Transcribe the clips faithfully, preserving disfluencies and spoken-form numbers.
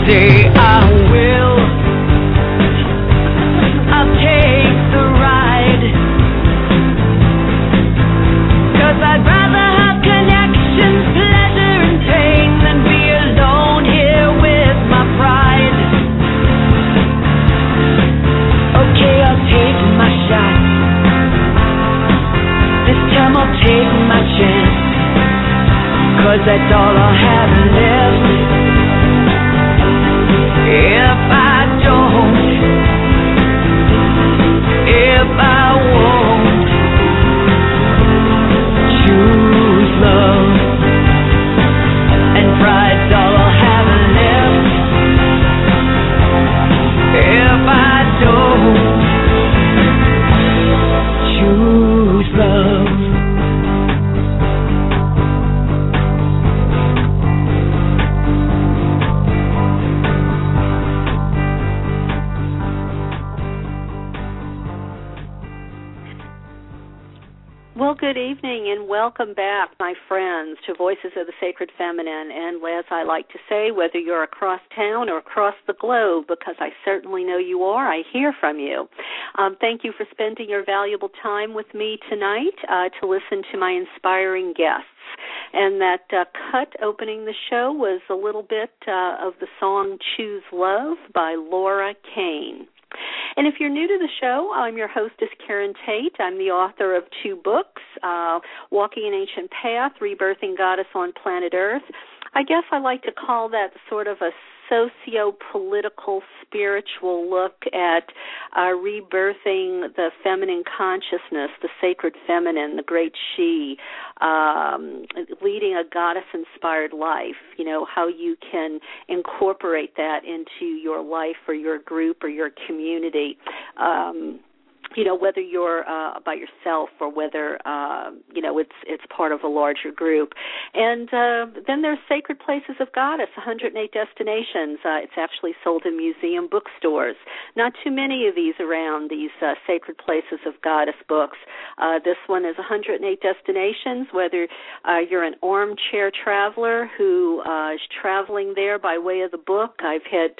someday I will. I'll take the ride, 'cause I'd rather have connections, pleasure and pain than be alone here with my pride. Okay, I'll take my shot. This time I'll take my chance, 'cause that's all I'll have left. If I don't, if I won't choose love, and pride's all I'll have left. If I don't choose love. Well, good evening and welcome back, my friends, to Voices of the Sacred Feminine. And as I like to say, whether you're across town or across the globe, because I certainly know you are, I hear from you. Um, thank you for spending your valuable time with me tonight uh, to listen to my inspiring guests. And that uh, cut opening the show was a little bit uh, of the song Choose Love by Laura Kane. And if you're new to the show, I'm your hostess, Karen Tate. I'm the author of two books, uh, Walking an Ancient Path, Rebirthing Goddess on Planet Earth. I guess I like to call that sort of a socio-political, spiritual look at uh, rebirthing the feminine consciousness, the sacred feminine, the great she, um, leading a goddess-inspired life, you know, how you can incorporate that into your life or your group or your community. Um You know, whether you're uh, by yourself or whether, uh, you know, it's it's part of a larger group. And uh, then there's Sacred Places of Goddess, one hundred eight Destinations. Uh, it's actually sold in museum bookstores. Not too many of these around, these uh, Sacred Places of Goddess books. Uh, this one is one hundred eight Destinations, whether uh, you're an armchair traveler who uh, is traveling there by way of the book. I've had,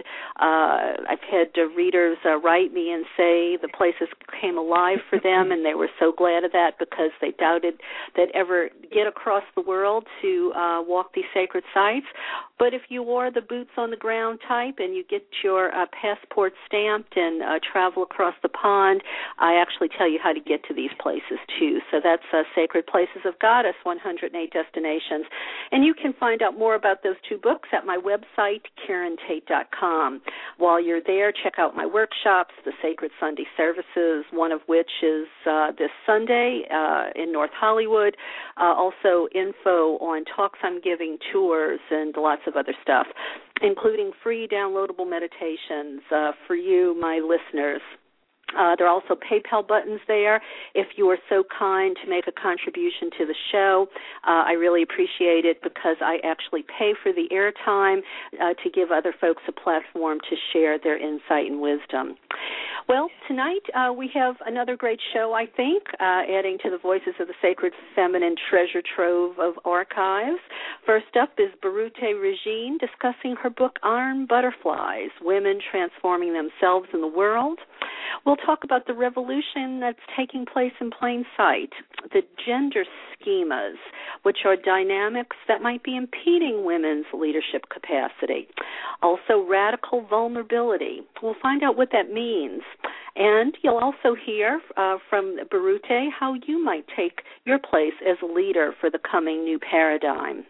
uh, I've had uh, readers uh, write me and say the places came alive for them, and they were so glad of that because they doubted they'd ever get across the world to uh, walk these sacred sites. But if you are the boots-on-the-ground type and you get your uh, passport stamped and uh, travel across the pond, I actually tell you how to get to these places, too. So that's uh, Sacred Places of Goddess, one hundred eight Destinations. And you can find out more about those two books at my website, Karen Tate dot com. While you're there, check out my workshops, the Sacred Sunday Services, one of which is uh, this Sunday uh, in North Hollywood. Uh, also info on talks I'm giving, tours, and lots of other stuff, including free downloadable meditations uh, for you, my listeners. Uh, there are also PayPal buttons there if you are so kind to make a contribution to the show. Uh, I really appreciate it because I actually pay for the airtime uh, to give other folks a platform to share their insight and wisdom. Well, tonight uh, we have another great show, I think, uh, adding to the Voices of the Sacred Feminine treasure trove of archives. First up is Birute Regine discussing her book, Iron Butterflies, Women Transforming Themselves in the World. We'll talk about the revolution that's taking place in plain sight, the gender schemas, which are dynamics that might be impeding women's leadership capacity. Also, radical vulnerability. We'll find out what that means. And you'll also hear uh, from Birute how you might take your place as a leader for the coming new paradigm.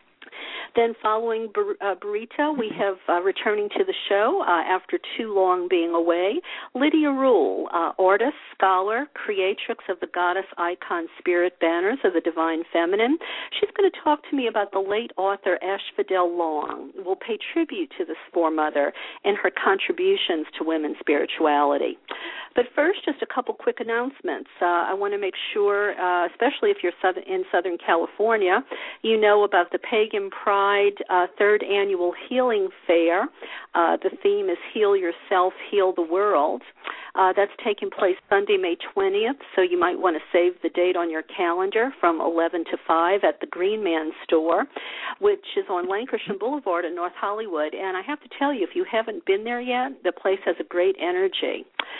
Then following Bar- uh, Burrito, we have uh, returning to the show uh, after too long being away, Lydia Rule, uh, artist, scholar, creatrix of the goddess icon spirit banners of the Divine Feminine. She's going to talk to me about the late author Asphodel Long. We'll pay tribute to this foremother and her contributions to women's spirituality. But first, just a couple quick announcements. Uh, I want to make sure, uh, especially if you're southern, in Southern California, you know about the Pagan Pride uh, third annual healing fair. Uh, the theme is Heal Yourself, Heal the World. Uh, that's taking place Sunday, May twentieth, so you might want to save the date on your calendar from eleven to five at the Green Man Store, which is on Lankershim Boulevard in North Hollywood. And I have to tell you, if you haven't been there yet, the place has a great energy.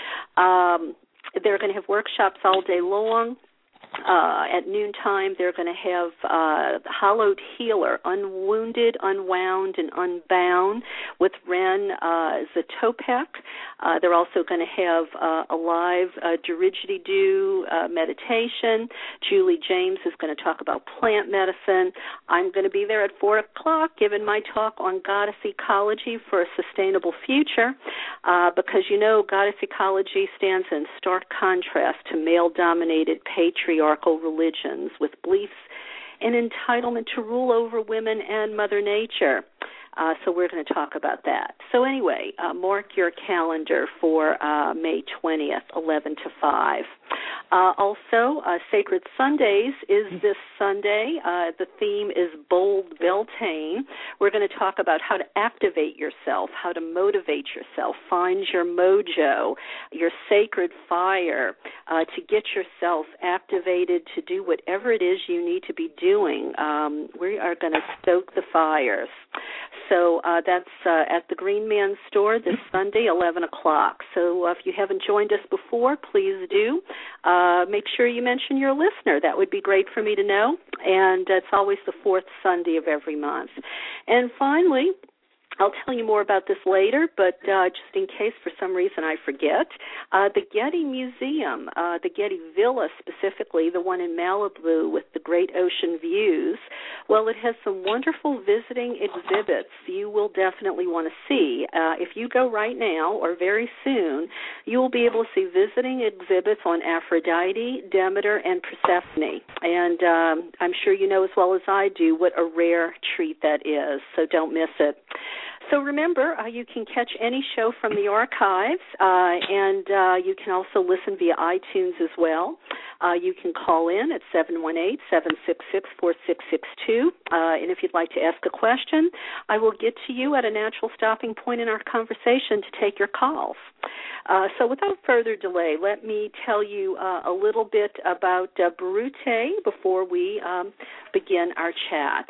Um, they're going to have workshops all day long. Uh, at noontime, they're going to have uh, Hollowed Healer, Unwounded, Unwound, and Unbound with Ren uh, Zatopek. Uh, they're also going to have uh, a live uh, didgeridoo uh, meditation. Julie James is going to talk about plant medicine. I'm going to be there at four o'clock giving my talk on goddess ecology for a sustainable future uh, because, you know, goddess ecology stands in stark contrast to male-dominated patriarchal religions with beliefs and entitlement to rule over women and Mother Nature. Uh, so we're going to talk about that. So anyway, uh, mark your calendar for uh, May twentieth, eleven to five. Uh, also, uh, Sacred Sundays is this Sunday. Uh, the theme is Bold Beltane. We're going to talk about how to activate yourself, how to motivate yourself, find your mojo, your sacred fire, uh, to get yourself activated to do whatever it is you need to be doing. Um, we are going to stoke the fires. So uh, that's uh, at the Green Man Store this Sunday, eleven o'clock. So uh, if you haven't joined us before, please do. Uh, make sure you mention your listener. That would be great for me to know. And it's always the fourth Sunday of every month. And finally, I'll tell you more about this later, but uh, just in case for some reason I forget, uh, the Getty Museum, uh, the Getty Villa specifically, the one in Malibu with the great ocean views, well, it has some wonderful visiting exhibits you will definitely want to see. Uh, if you go right now or very soon, you will be able to see visiting exhibits on Aphrodite, Demeter, and Persephone. And um, I'm sure you know as well as I do what a rare treat that is, so don't miss it. So remember, uh, you can catch any show from the archives, uh, and uh, you can also listen via iTunes as well. Uh, you can call in at seven one eight, seven six six, four six six two, uh, and if you'd like to ask a question, I will get to you at a natural stopping point in our conversation to take your calls. Uh, so without further delay, let me tell you uh, a little bit about uh, Birute before we um, begin our chat.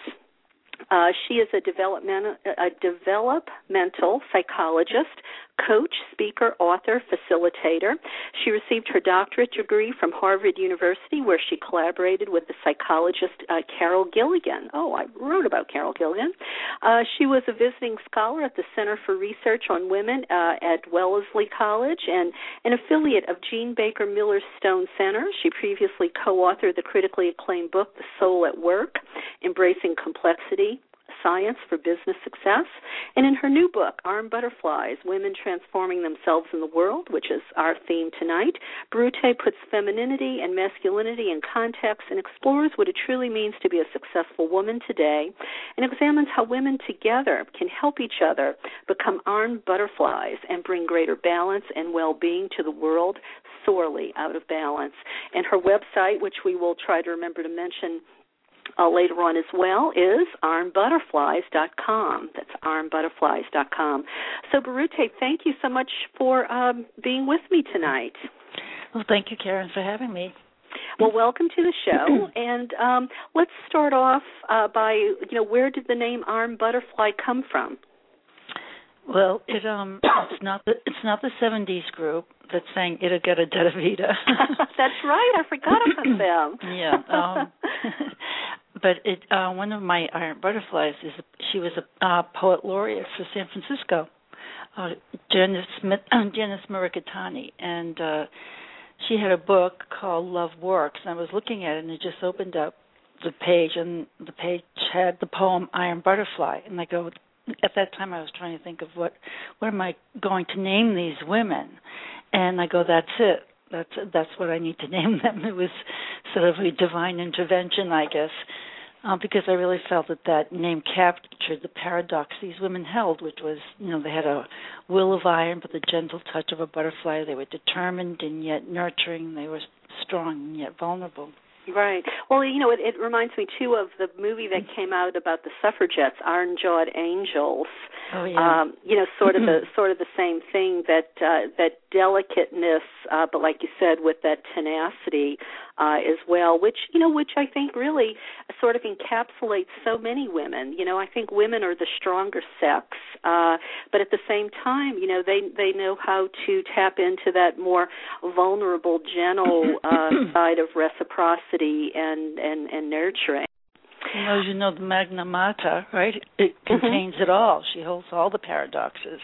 Uh, she is a developmental, a developmental psychologist, coach, speaker, author, facilitator. She received her doctorate degree from Harvard University, where she collaborated with the psychologist uh, Carol Gilligan. Oh, I wrote about Carol Gilligan. Uh, she was a visiting scholar at the Center for Research on Women uh, at Wellesley College and an affiliate of Jean Baker Miller's Stone Center. She previously co-authored the critically acclaimed book, The Soul at Work, Embracing Complexity, Science for Business Success. And in her new book, Armed Butterflies, Women Transforming Themselves in the World, which is our theme tonight, Birute puts femininity and masculinity in context and explores what it truly means to be a successful woman today and examines how women together can help each other become armed butterflies and bring greater balance and well-being to the world sorely out of balance. And her website, which we will try to remember to mention Uh, later on as well, is armed butterflies dot com. That's armed butterflies dot com. So, Birute, thank you so much for um, being with me tonight. Well, thank you, Karen, for having me. Well, welcome to the show. And um, let's start off uh, by, you know, where did the name Armed Butterfly come from? Well, it um, it's not the it's not the seventies group that sang "Ida Getta Detta Vida." That's right. I forgot about them. Yeah. Um, but it uh, one of my Iron Butterflies is she was a uh, poet laureate for San Francisco, uh, Janice Smith, uh, Janice Murikatani, and uh, she had a book called Love Works. And I was looking at it, and it just opened up the page, and the page had the poem Iron Butterfly, and I go. At that time, I was trying to think of what, what am I going to name these women, and I go, that's it. That's that's what I need to name them. It was sort of a divine intervention, I guess, uh, because I really felt that that name captured the paradox these women held, which was, you know, they had a will of iron, but the gentle touch of a butterfly. They were determined and yet nurturing. They were strong and yet vulnerable. Right. Well, you know, it, it reminds me, too, of the movie that came out about the suffragettes, Iron-Jawed Angels. Oh, yeah. Um, you know, sort of the sort of the same thing, that uh, that delicateness, uh, but like you said, with that tenacity uh, as well, which you know, which I think really sort of encapsulates so many women. You know, I think women are the stronger sex, uh, but at the same time, you know, they they know how to tap into that more vulnerable, gentle uh, side of reciprocity and and, and nurturing. Well, as you know, the Magna Mater, right? It contains mm-hmm. it all. She holds all the paradoxes.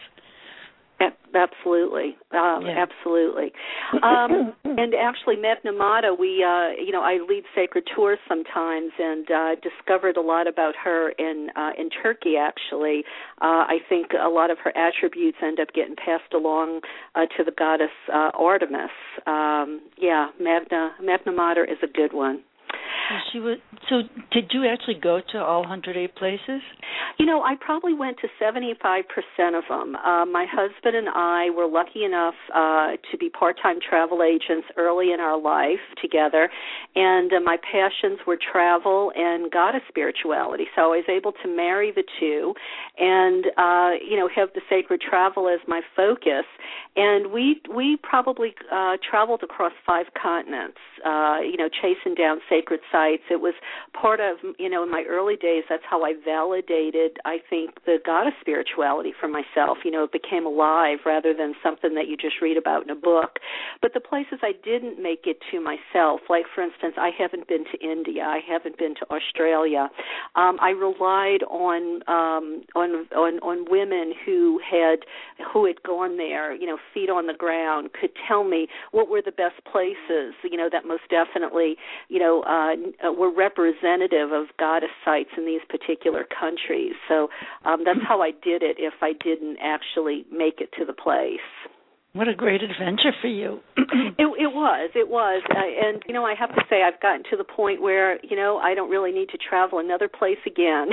Absolutely, um, yeah. absolutely. Um, and actually, Magna Mater, we, uh, you know, I lead sacred tours sometimes, and uh, discovered a lot about her in uh, in Turkey. Actually, uh, I think a lot of her attributes end up getting passed along uh, to the goddess uh, Artemis. Um, yeah, Magna Magna Mater is a good one. So she was. So, did you actually go to all one hundred eight places? You know, I probably went to seventy-five percent of them. Uh, my husband and I were lucky enough uh, to be part-time travel agents early in our life together, and uh, my passions were travel and goddess spirituality. So I was able to marry the two, and uh, you know, have the sacred travel as my focus. And we we probably uh, traveled across five continents. Uh, you know, chasing down sacred sites. It was part of, you know, in my early days, that's how I validated, I think, the goddess spirituality for myself. You know, it became alive rather than something that you just read about in a book. But the places I didn't make it to myself, like, for instance, I haven't been to India. I haven't been to Australia. Um, I relied on, um, on on on women who had who had gone there, you know, feet on the ground, could tell me what were the best places, you know, that most definitely, you know, uh, were representative of goddess sites in these particular countries. So um, that's how I did it if I didn't actually make it to the place. What a great adventure for you. it, it was, it was. Uh, and, you know, I have to say I've gotten to the point where, you know, I don't really need to travel another place again.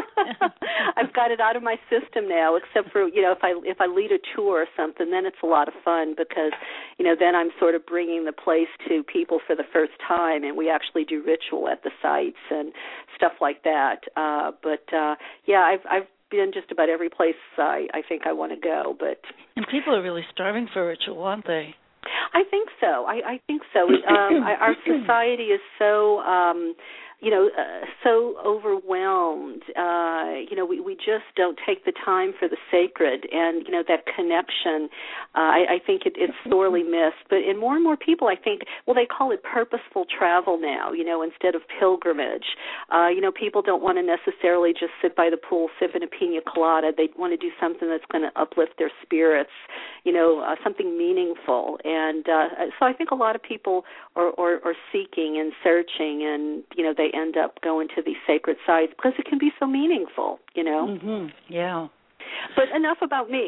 I've got it out of my system now, except for, you know, if I if I lead a tour or something, then it's a lot of fun because, you know, then I'm sort of bringing the place to people for the first time, and we actually do ritual at the sites and stuff like that. Uh, but, uh, yeah, I've I've been just about every place I, I think I want to go. But and people are really starving for ritual, aren't they? I think so. I, I think so. Um, I, our society is so, um, you know, uh, so overwhelmed. Uh, you know, we, we just don't take the time for the sacred, and you know that connection. Uh, I, I think it, it's sorely missed. But in more and more people, I think, well, they call it purposeful travel now. You know, instead of pilgrimage. Uh, you know, people don't want to necessarily just sit by the pool, sip in a pina colada. They want to do something that's going to uplift their spirits. You know, uh, something meaningful. And uh, so I think a lot of people are, are, are seeking and searching, and you know they end up going to these sacred sites because it can be so meaningful, you know. Mm-hmm. Yeah. But enough about me.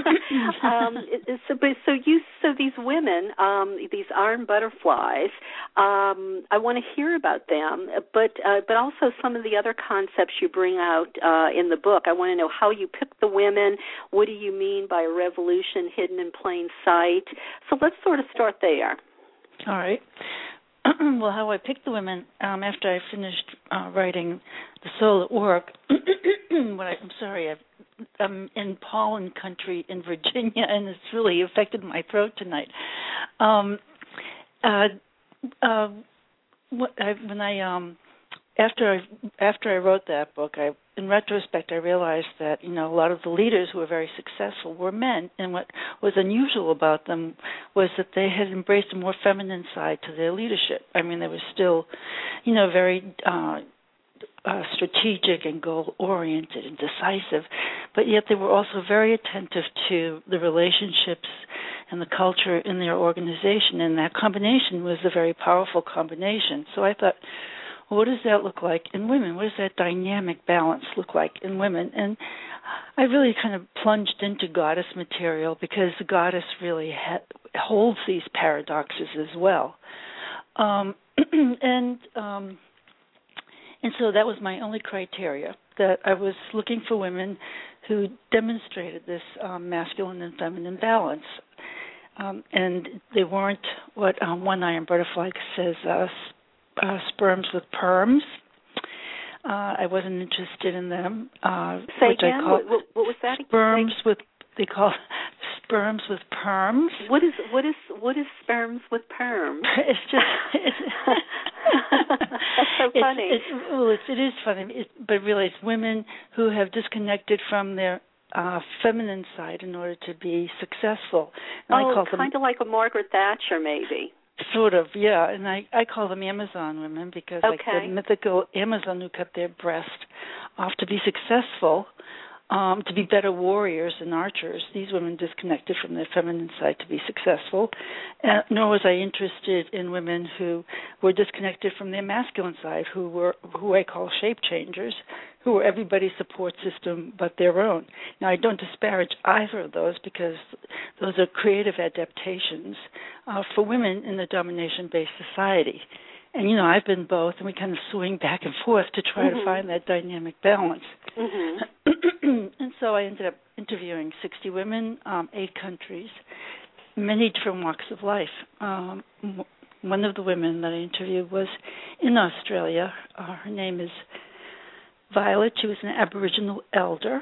um, so, but, so you, so these women, um, these iron butterflies. Um, I want to hear about them, but uh, but also some of the other concepts you bring out uh, in the book. I want to know how you pick the women. What do you mean by a revolution hidden in plain sight? So let's sort of start there. All right. Well, how I picked the women um, after I finished uh, writing The Soul at Work. what I, I'm sorry, I've, I'm in pollen country in Virginia, and it's really affected my throat tonight. Um, uh, uh, what I, when I um, after I after I wrote that book, I in retrospect, I realized that, you know, a lot of the leaders who were very successful were men, and what was unusual about them was that they had embraced a more feminine side to their leadership. I mean, they were still, you know, very uh, uh, strategic and goal-oriented and decisive, but yet they were also very attentive to the relationships and the culture in their organization, and that combination was a very powerful combination. So I thought, well, what does that look like in women? What does that dynamic balance look like in women? And I really kind of plunged into goddess material because the goddess really ha- holds these paradoxes as well. Um, and um, and so that was my only criteria, that I was looking for women who demonstrated this um, masculine and feminine balance. Um, and they weren't what um, One Iron Butterfly says, uh, Uh, sperms with perms. Uh, I wasn't interested in them. Uh, Say which again? I call What, what, what was that? sperms with, they call sperms with perms. What is what is what is sperms with perms? It's just it's, that's so funny. It's, it's, well, it's, it is funny, it, but really, it's women who have disconnected from their uh, feminine side in order to be successful. And oh, I call kind them, of like a Margaret Thatcher, maybe. Sort of, yeah. And I, I call them Amazon women because, okay. like the mythical Amazon who cut their breast off to be successful. Um, to be better warriors and archers, these women disconnected from their feminine side to be successful. Uh, nor was I interested in women who were disconnected from their masculine side, who were who I call shape changers, who were everybody's support system but their own. Now, I don't disparage either of those because those are creative adaptations uh, for women in a domination-based society. And, you know, I've been both, and we kind of swing back and forth to try mm-hmm. to find that dynamic balance. Mm-hmm. And so I ended up interviewing sixty women, um, eight countries, many different walks of life. Um, one of the women that I interviewed was in Australia. Uh, her name is Violet. She was an Aboriginal elder.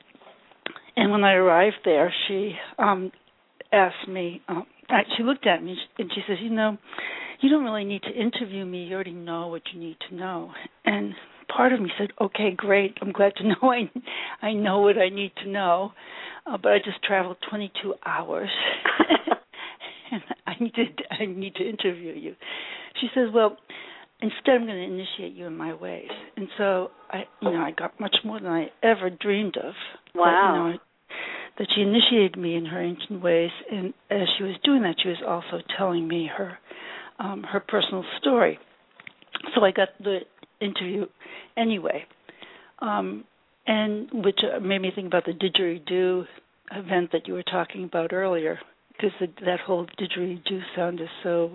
And when I arrived there, she um, asked me, uh, she looked at me and she says, you know, you don't really need to interview me. You already know what you need to know. And part of me said, okay, great. I'm glad to know I, I know what I need to know. Uh, but I just traveled twenty-two hours. And I need to I need to interview you. She says, well, instead I'm going to initiate you in my ways. And so I, you know, I got much more than I ever dreamed of. Wow. But, you know, that she initiated me in her ancient ways. And as she was doing that, she was also telling me her Um, her personal story. So I got the interview anyway, um, and which made me think about the didgeridoo event that you were talking about earlier, because the, that whole didgeridoo sound is so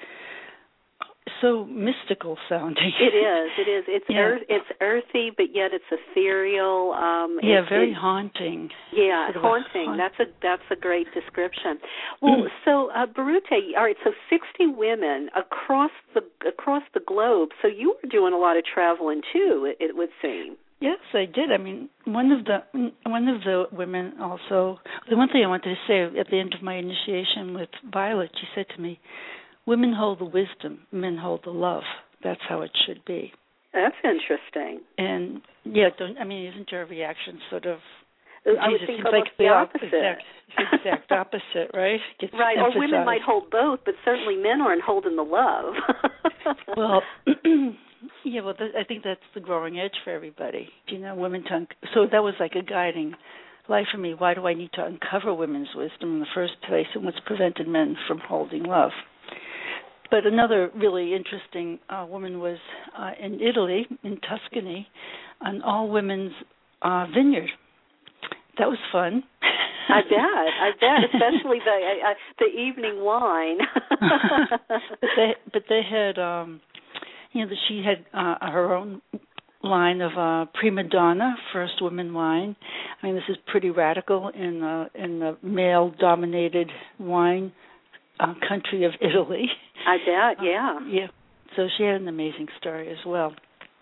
so mystical sounding. It is. It is. It's yeah. earth, it's earthy, but yet it's ethereal. Um, yeah, it, very it, haunting. Yeah, sort haunting. Haunt- that's a that's a great description. Well, so uh, Birute, all right. So sixty women across the across the globe. So you were doing a lot of traveling too. It, it would seem. Yes, I did. I mean, one of the one of the women also. The one thing I wanted to say at the end of my initiation with Violet, she said to me, women hold the wisdom, men hold the love. That's how it should be. That's interesting. And, yeah, don't, I mean, isn't your reaction sort of... I would think almost like the opposite. Exact, exact opposite, right? Gets right, emphasized. Or women might hold both, but certainly men aren't holding the love. Well, yeah, well, th- I think that's the growing edge for everybody. You know, women to un- So that was like a guiding light for me. Why do I need to uncover women's wisdom in the first place, and what's prevented men from holding love? But another really interesting uh, woman was uh, in Italy, in Tuscany, an all-women's uh, vineyard. That was fun. I bet, I bet, especially the uh, the evening wine. but they, but they had, um, you know, she had uh, her own line of uh, Prima Donna, first woman wine. I mean, this is pretty radical in uh, in the male-dominated wine uh, country of Italy. I bet, yeah. Uh, yeah. So she had an amazing story as well.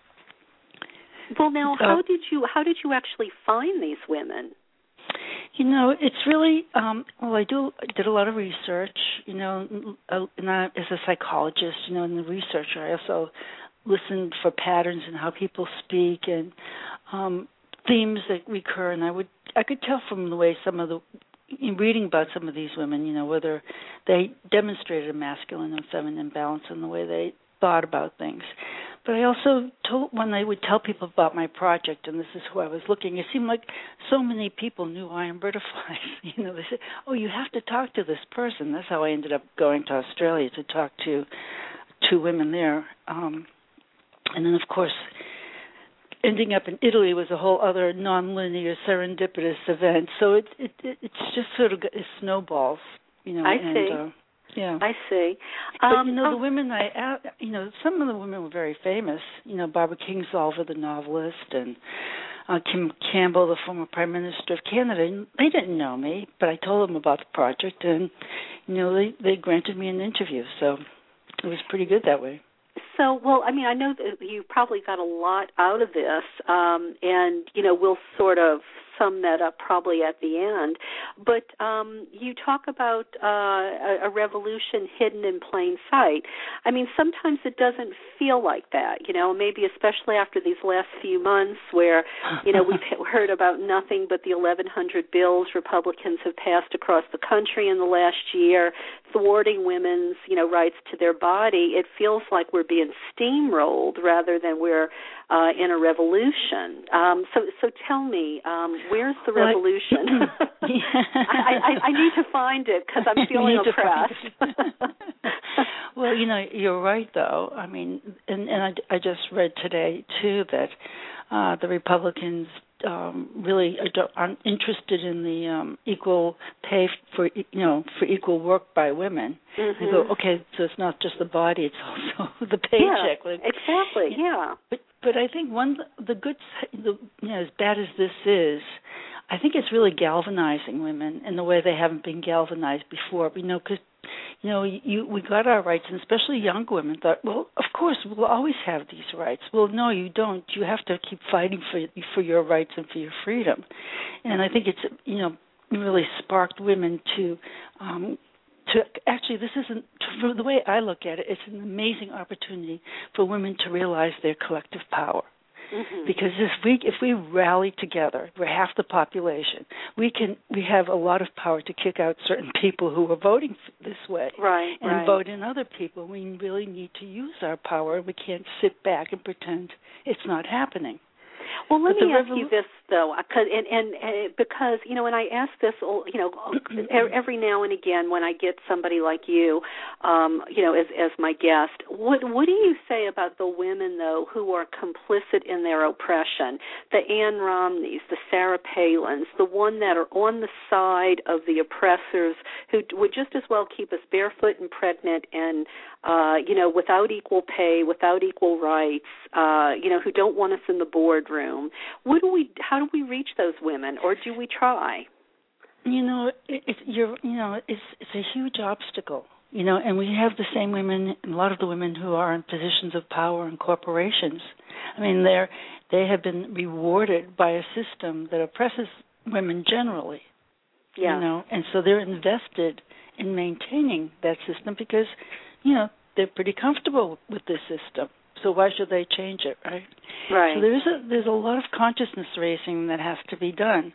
Well, now, so, how did you how did you actually find these women? You know, it's really um, well. I do I did a lot of research. You know, and I, as a psychologist, you know, and the researcher, I also listened for patterns in how people speak and um, themes that recur. And I would I could tell from the way some of the in reading about some of these women, you know, whether they demonstrated a masculine and feminine balance in the way they thought about things. But I also told, when I would tell people about my project, and this is who I was looking, it seemed like so many people knew iron butterflies. You know, they said, oh, you have to talk to this person. That's how I ended up going to Australia to talk to two women there. Um, and then, of course, ending up in Italy was a whole other nonlinear serendipitous event. So it, it, it it's just sort of it snowballs, you know. I and, see. Uh, Yeah, I see. But um, you know, oh. the women I, you know, some of the women were very famous. You know, Barbara Kingsolver, the novelist, and uh, Kim Campbell, the former Prime Minister of Canada. And they didn't know me, but I told them about the project, and you know, they they granted me an interview. So it was pretty good that way. so, well, I mean, I know that you probably got a lot out of this, um, and, you know, we'll sort of sum that up probably at the end. But um, you talk about uh, a, a revolution hidden in plain sight. I mean, sometimes it doesn't feel like that, you know, maybe especially after these last few months where, you know, we've heard about nothing but the eleven hundred bills Republicans have passed across the country in the last year, thwarting women's, you know, rights to their body. It feels like we're being steamrolled rather than we're uh, in a revolution. Um, so, so tell me, um, where's the revolution? I, I, I need to find it because I'm feeling oppressed. Well, you know, you're right, though. I mean, and, and I, I just read today, too, that uh, the Republicans um, really aren't interested in the um, equal pay for, you know, for equal work by women. Mm-hmm. They go, okay, so it's not just the body, it's also the paycheck. Yeah, exactly, yeah. But but I think one the good, the, you know, as bad as this is, I think it's really galvanizing women in the way they haven't been galvanized before. You know, because you know, you, we got our rights, and especially young women thought, well, of course, we'll always have these rights. Well, no, you don't. You have to keep fighting for for your rights and for your freedom. And I think it's, you know, really sparked women to, um, to actually, this isn't, for the way I look at it, it's an amazing opportunity for women to realize their collective power. Mm-hmm. Because if we if we rally together, we're half the population. We can we have a lot of power to kick out certain people who are voting this way, right? And right. vote in other people. We really need to use our power. We can't sit back and pretend it's not happening. Well, let but me ask revol- you this though, cause, and, and, and because you know, when I ask this, you know, every now and again when I get somebody like you, um, you know, as as my guest, what what do you say about the women though who are complicit in their oppression? The Ann Romneys, the Sarah Palins, the one that are on the side of the oppressors who would just as well keep us barefoot and pregnant and uh, you know, without equal pay, without equal rights, uh, you know, who don't want us in the boardroom. What do we? How do we reach those women, or do we try? You know, it, it's you're, you know, it's it's a huge obstacle. You know, and we have the same women, a lot of the women who are in positions of power in corporations. I mean, they're they have been rewarded by a system that oppresses women generally. Yeah. You know, and so they're invested in maintaining that system because, you know, they're pretty comfortable with this system. So why should they change it, right? Right. So there's a there's a lot of consciousness raising that has to be done,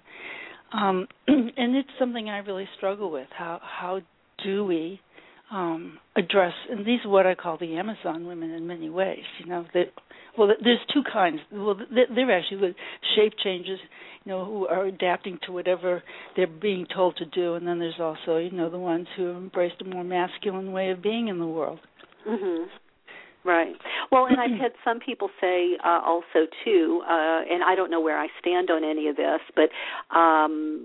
um, and it's something I really struggle with. How how do we um, address? And these are what I call the Amazon women in many ways. You know, that well, there's two kinds. Well, they're actually the shape changes, you know, who are adapting to whatever they're being told to do, and then there's also, you know, the ones who have embraced a more masculine way of being in the world. Mm-hmm. Right. Well, and I've had some people say uh, also, too, uh, and I don't know where I stand on any of this, but um,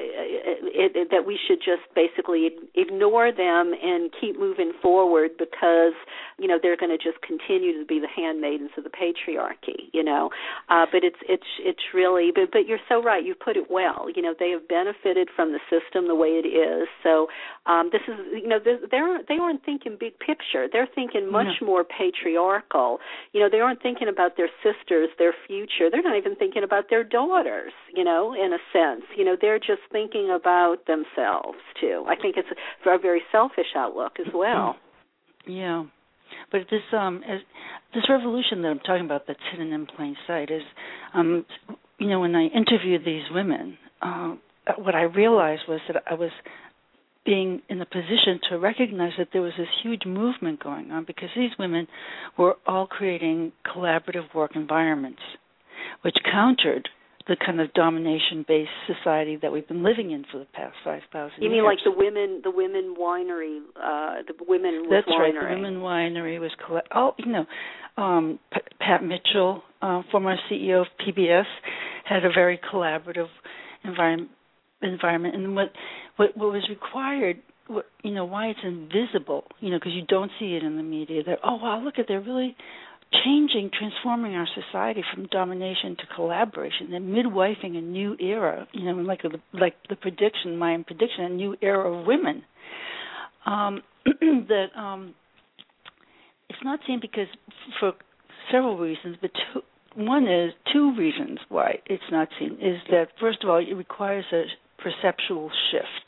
it, it, that we should just basically ignore them and keep moving forward because, you know, they're going to just continue to be the handmaidens of the patriarchy, you know. Uh, but it's it's it's really, but, but you're so right. You put it well. You know, they have benefited from the system the way it is. So um, this is, you know, they're, they aren't thinking big picture. They're thinking much no. more patriarchal. You know, they aren't thinking about their sisters, their future. They're not even thinking about their daughters, you know, in a sense. You know, they're just thinking about themselves, too. I think it's a, a very selfish outlook as well. Yeah. But this um, as, this revolution that I'm talking about that's hidden in plain sight is, um, you know, when I interviewed these women, uh, what I realized was that I was being in a position to recognize that there was this huge movement going on because these women were all creating collaborative work environments, which countered the kind of domination-based society that we've been living in for the past five thousand years. You mean like the women, the women winery, uh, the women That's winery? That's right. The women winery was coll- oh, you know, um, P- Pat Mitchell, uh, former C E O of P B S, had a very collaborative environment. environment and what, what what was required, what, you know, why it's invisible, you know, because you don't see it in the media. That oh wow, look at they're really changing, transforming our society from domination to collaboration. They're midwifing a new era, you know, like the, like the prediction, my prediction, a new era of women. Um, that um, it's not seen because for several reasons, but two, one is two reasons why it's not seen is that, first of all, it requires a perceptual shift.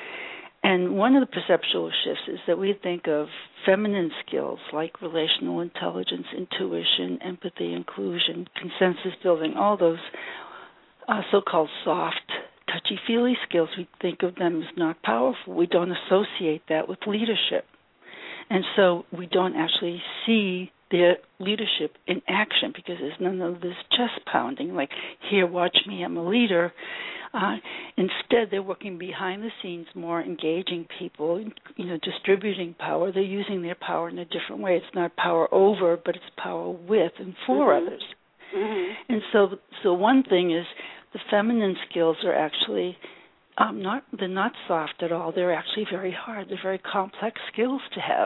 And one of the perceptual shifts is that we think of feminine skills like relational intelligence, intuition, empathy, inclusion, consensus building, all those uh, so-called soft, touchy-feely skills. We think of them as not powerful. We don't associate that with leadership. And so we don't actually see their leadership in action because there's none of this chest pounding, like, here, watch me, I'm a leader. Uh, instead, they're working behind the scenes more, engaging people, you know, distributing power. They're using their power in a different way. It's not power over, but it's power with and for mm-hmm. others. Mm-hmm. And so, so one thing is the feminine skills are actually um, not, they're not soft at all. They're actually very hard. They're very complex skills to have.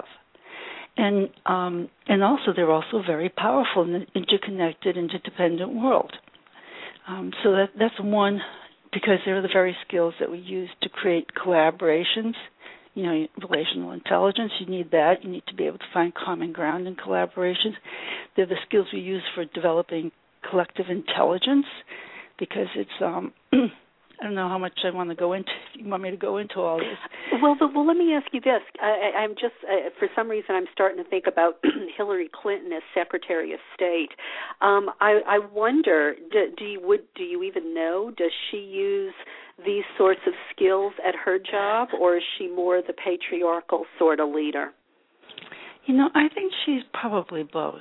And um, and also they're also very powerful in an interconnected, interdependent world. Um, so that that's one, because they're the very skills that we use to create collaborations. You know, relational intelligence, you need that. You need to be able to find common ground in collaborations. They're the skills we use for developing collective intelligence, because it's, um, I don't know how much I want to go into, if you want me to go into all this. Well, the, well, let me ask you this. I, I'm just, uh, for some reason, I'm starting to think about Hillary Clinton as Secretary of State. Um, I, I wonder, do, do you would do you even know? Does she use these sorts of skills at her job, or is she more the patriarchal sort of leader? You know, I think she's probably both.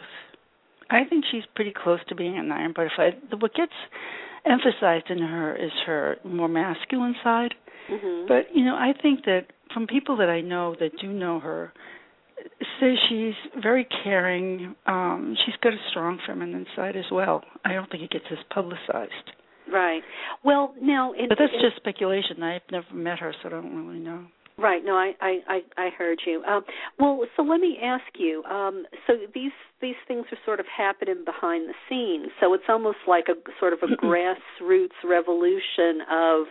I think she's pretty close to being an iron butterfly. What gets emphasized in her is her more masculine side. Mm-hmm. But, you know, I think that from people that I know that do know her, say she's very caring. Um, she's got a strong feminine side as well. I don't think it gets as publicized. Right. Well, now... In, but that's in, just speculation. I've never met her, so I don't really know. Right. No, I, I, I heard you. Um, well, so let me ask you. Um, so these these things are sort of happening behind the scenes. So it's almost like a sort of a grassroots revolution of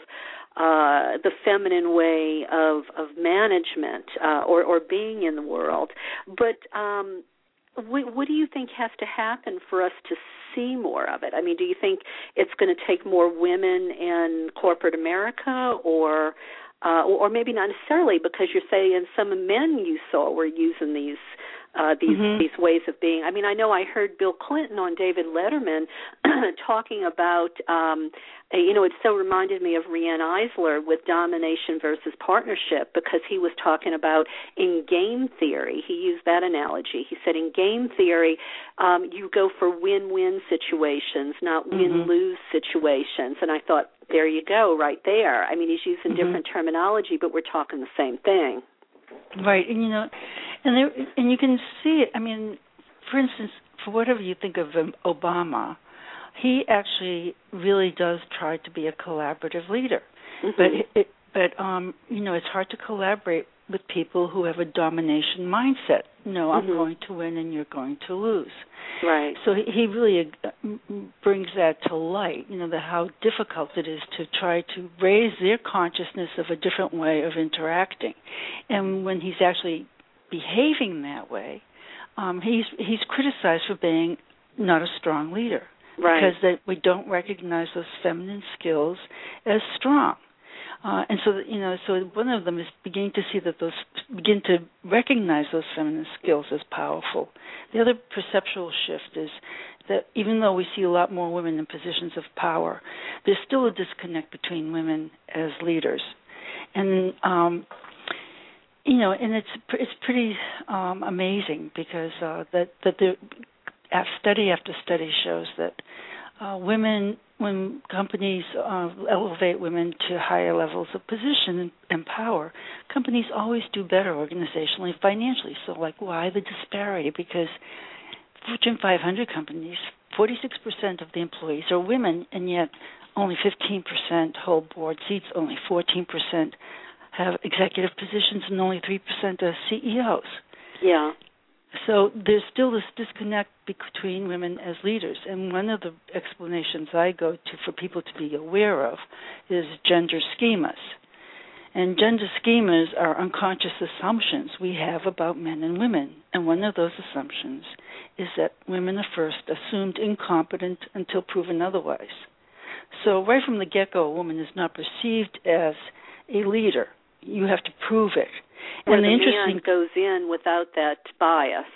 uh, the feminine way of of management uh, or or being in the world. But um, what, what do you think has to happen for us to see more of it? I mean, do you think it's going to take more women in corporate America, or Uh, or maybe not necessarily, because you're saying some men you saw were using these uh, these mm-hmm. these ways of being. I mean, I know I heard Bill Clinton on David Letterman talking about, um, you know, it so reminded me of Riane Eisler with domination versus partnership, because he was talking about in game theory. He used that analogy. He said in game theory, um, you go for win-win situations, not win-lose mm-hmm. situations. And I thought, there you go, right there. I mean, he's using mm-hmm. different terminology, but we're talking the same thing. Right, and you know, and there, and you can see it. I mean, for instance, for whatever you think of um, Obama, he actually really does try to be a collaborative leader. Mm-hmm. But it, it, but um, you know, it's hard to collaborate with people who have a domination mindset. No, I'm mm-hmm. going to win and you're going to lose. Right. So he, he really uh, brings that to light, you know, the, how difficult it is to try to raise their consciousness of a different way of interacting. And when he's actually behaving that way, um, he's he's criticized for being not a strong leader. Right. Because that we don't recognize those feminine skills as strong. Uh, and so, you know, so one of them is beginning to see that those, begin to recognize those feminine skills as powerful. The other perceptual shift is that even though we see a lot more women in positions of power, there's still a disconnect between women as leaders. And, um, you know, and it's it's pretty um, amazing because uh, that, that the study after study shows that uh, women, when companies uh, elevate women to higher levels of position and, and power, companies always do better organizationally, financially. So, like, why the disparity? Because Fortune five hundred companies, forty-six percent of the employees are women, and yet only fifteen percent hold board seats, only fourteen percent have executive positions, and only three percent are C E Os. Yeah. So there's still this disconnect between women as leaders, and one of the explanations I go to for people to be aware of is gender schemas. And gender schemas are unconscious assumptions we have about men and women. And one of those assumptions is that women are first assumed incompetent until proven otherwise. So right from the get-go, a woman is not perceived as a leader. You have to prove it. Where and the, the interesting man goes in without that bias.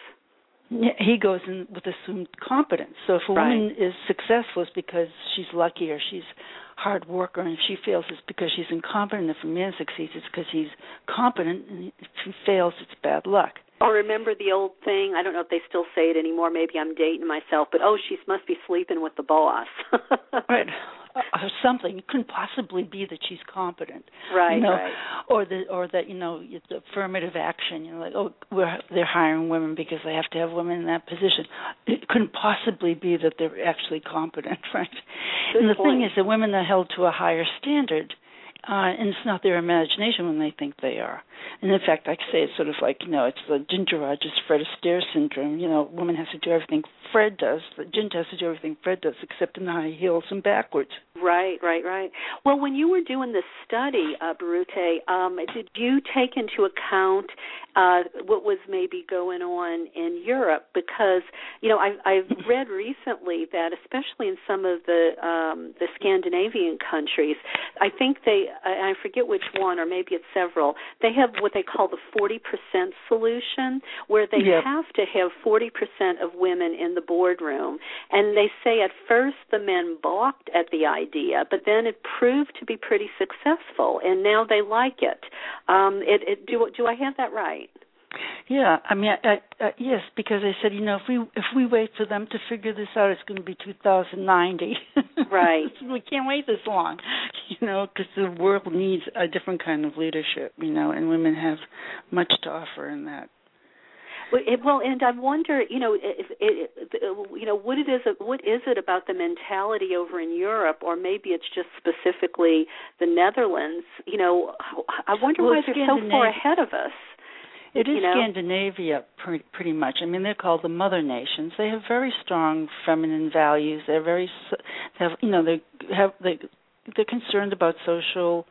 He goes in with assumed competence. So if a right. woman is successful, it's because she's lucky or she's hard worker, and if she fails, it's because she's incompetent. If a man succeeds, it's because he's competent, and if he fails, it's bad luck. Or remember the old thing, I don't know if they still say it anymore, maybe I'm dating myself, but, oh, she must be sleeping with the boss. Right. Or something. It couldn't possibly be that she's competent. Right, you know? right. Or, the, or that, you know, the affirmative action, you know, like, oh, we're, they're hiring women because they have to have women in that position. It couldn't possibly be that they're actually competent, right? Good and the point. thing is that women are held to a higher standard, uh, and it's not their imagination when they think they are. And in fact, I say it's sort of like, you know, it's the Ginger Rogers Fred Astaire syndrome. You know, woman has to do everything Fred does. The Ginger has to do everything Fred does, except in high heels and backwards. Right, right, right. Well, when you were doing this study, uh, Birute, um, did you take into account uh, what was maybe going on in Europe? Because, you know, I've, I've read recently that, especially in some of the um, the Scandinavian countries, I think they, I forget which one, or maybe it's several, they have what they call the forty percent solution, where they yep. have to have forty percent of women in the boardroom. And they say at first the men balked at the idea, but then it proved to be pretty successful, and now they like it. Um, it, it do, do I have that right? Yeah, I mean, I, I, yes, because I said, you know, if we if we wait for them to figure this out, it's going to be two thousand ninety. Right. We can't wait this long, you know, because the world needs a different kind of leadership, you know, and women have much to offer in that. Well, it, well, and I wonder, you know, if, if, you know, what it is, what is it about the mentality over in Europe, or maybe it's just specifically the Netherlands? You know, I wonder well, why they're so far ahead of us. It is you know? Scandinavia, pretty, pretty much. I mean, they're called the mother nations. They have very strong feminine values. They're very, they have, you know, they have they they're concerned about social,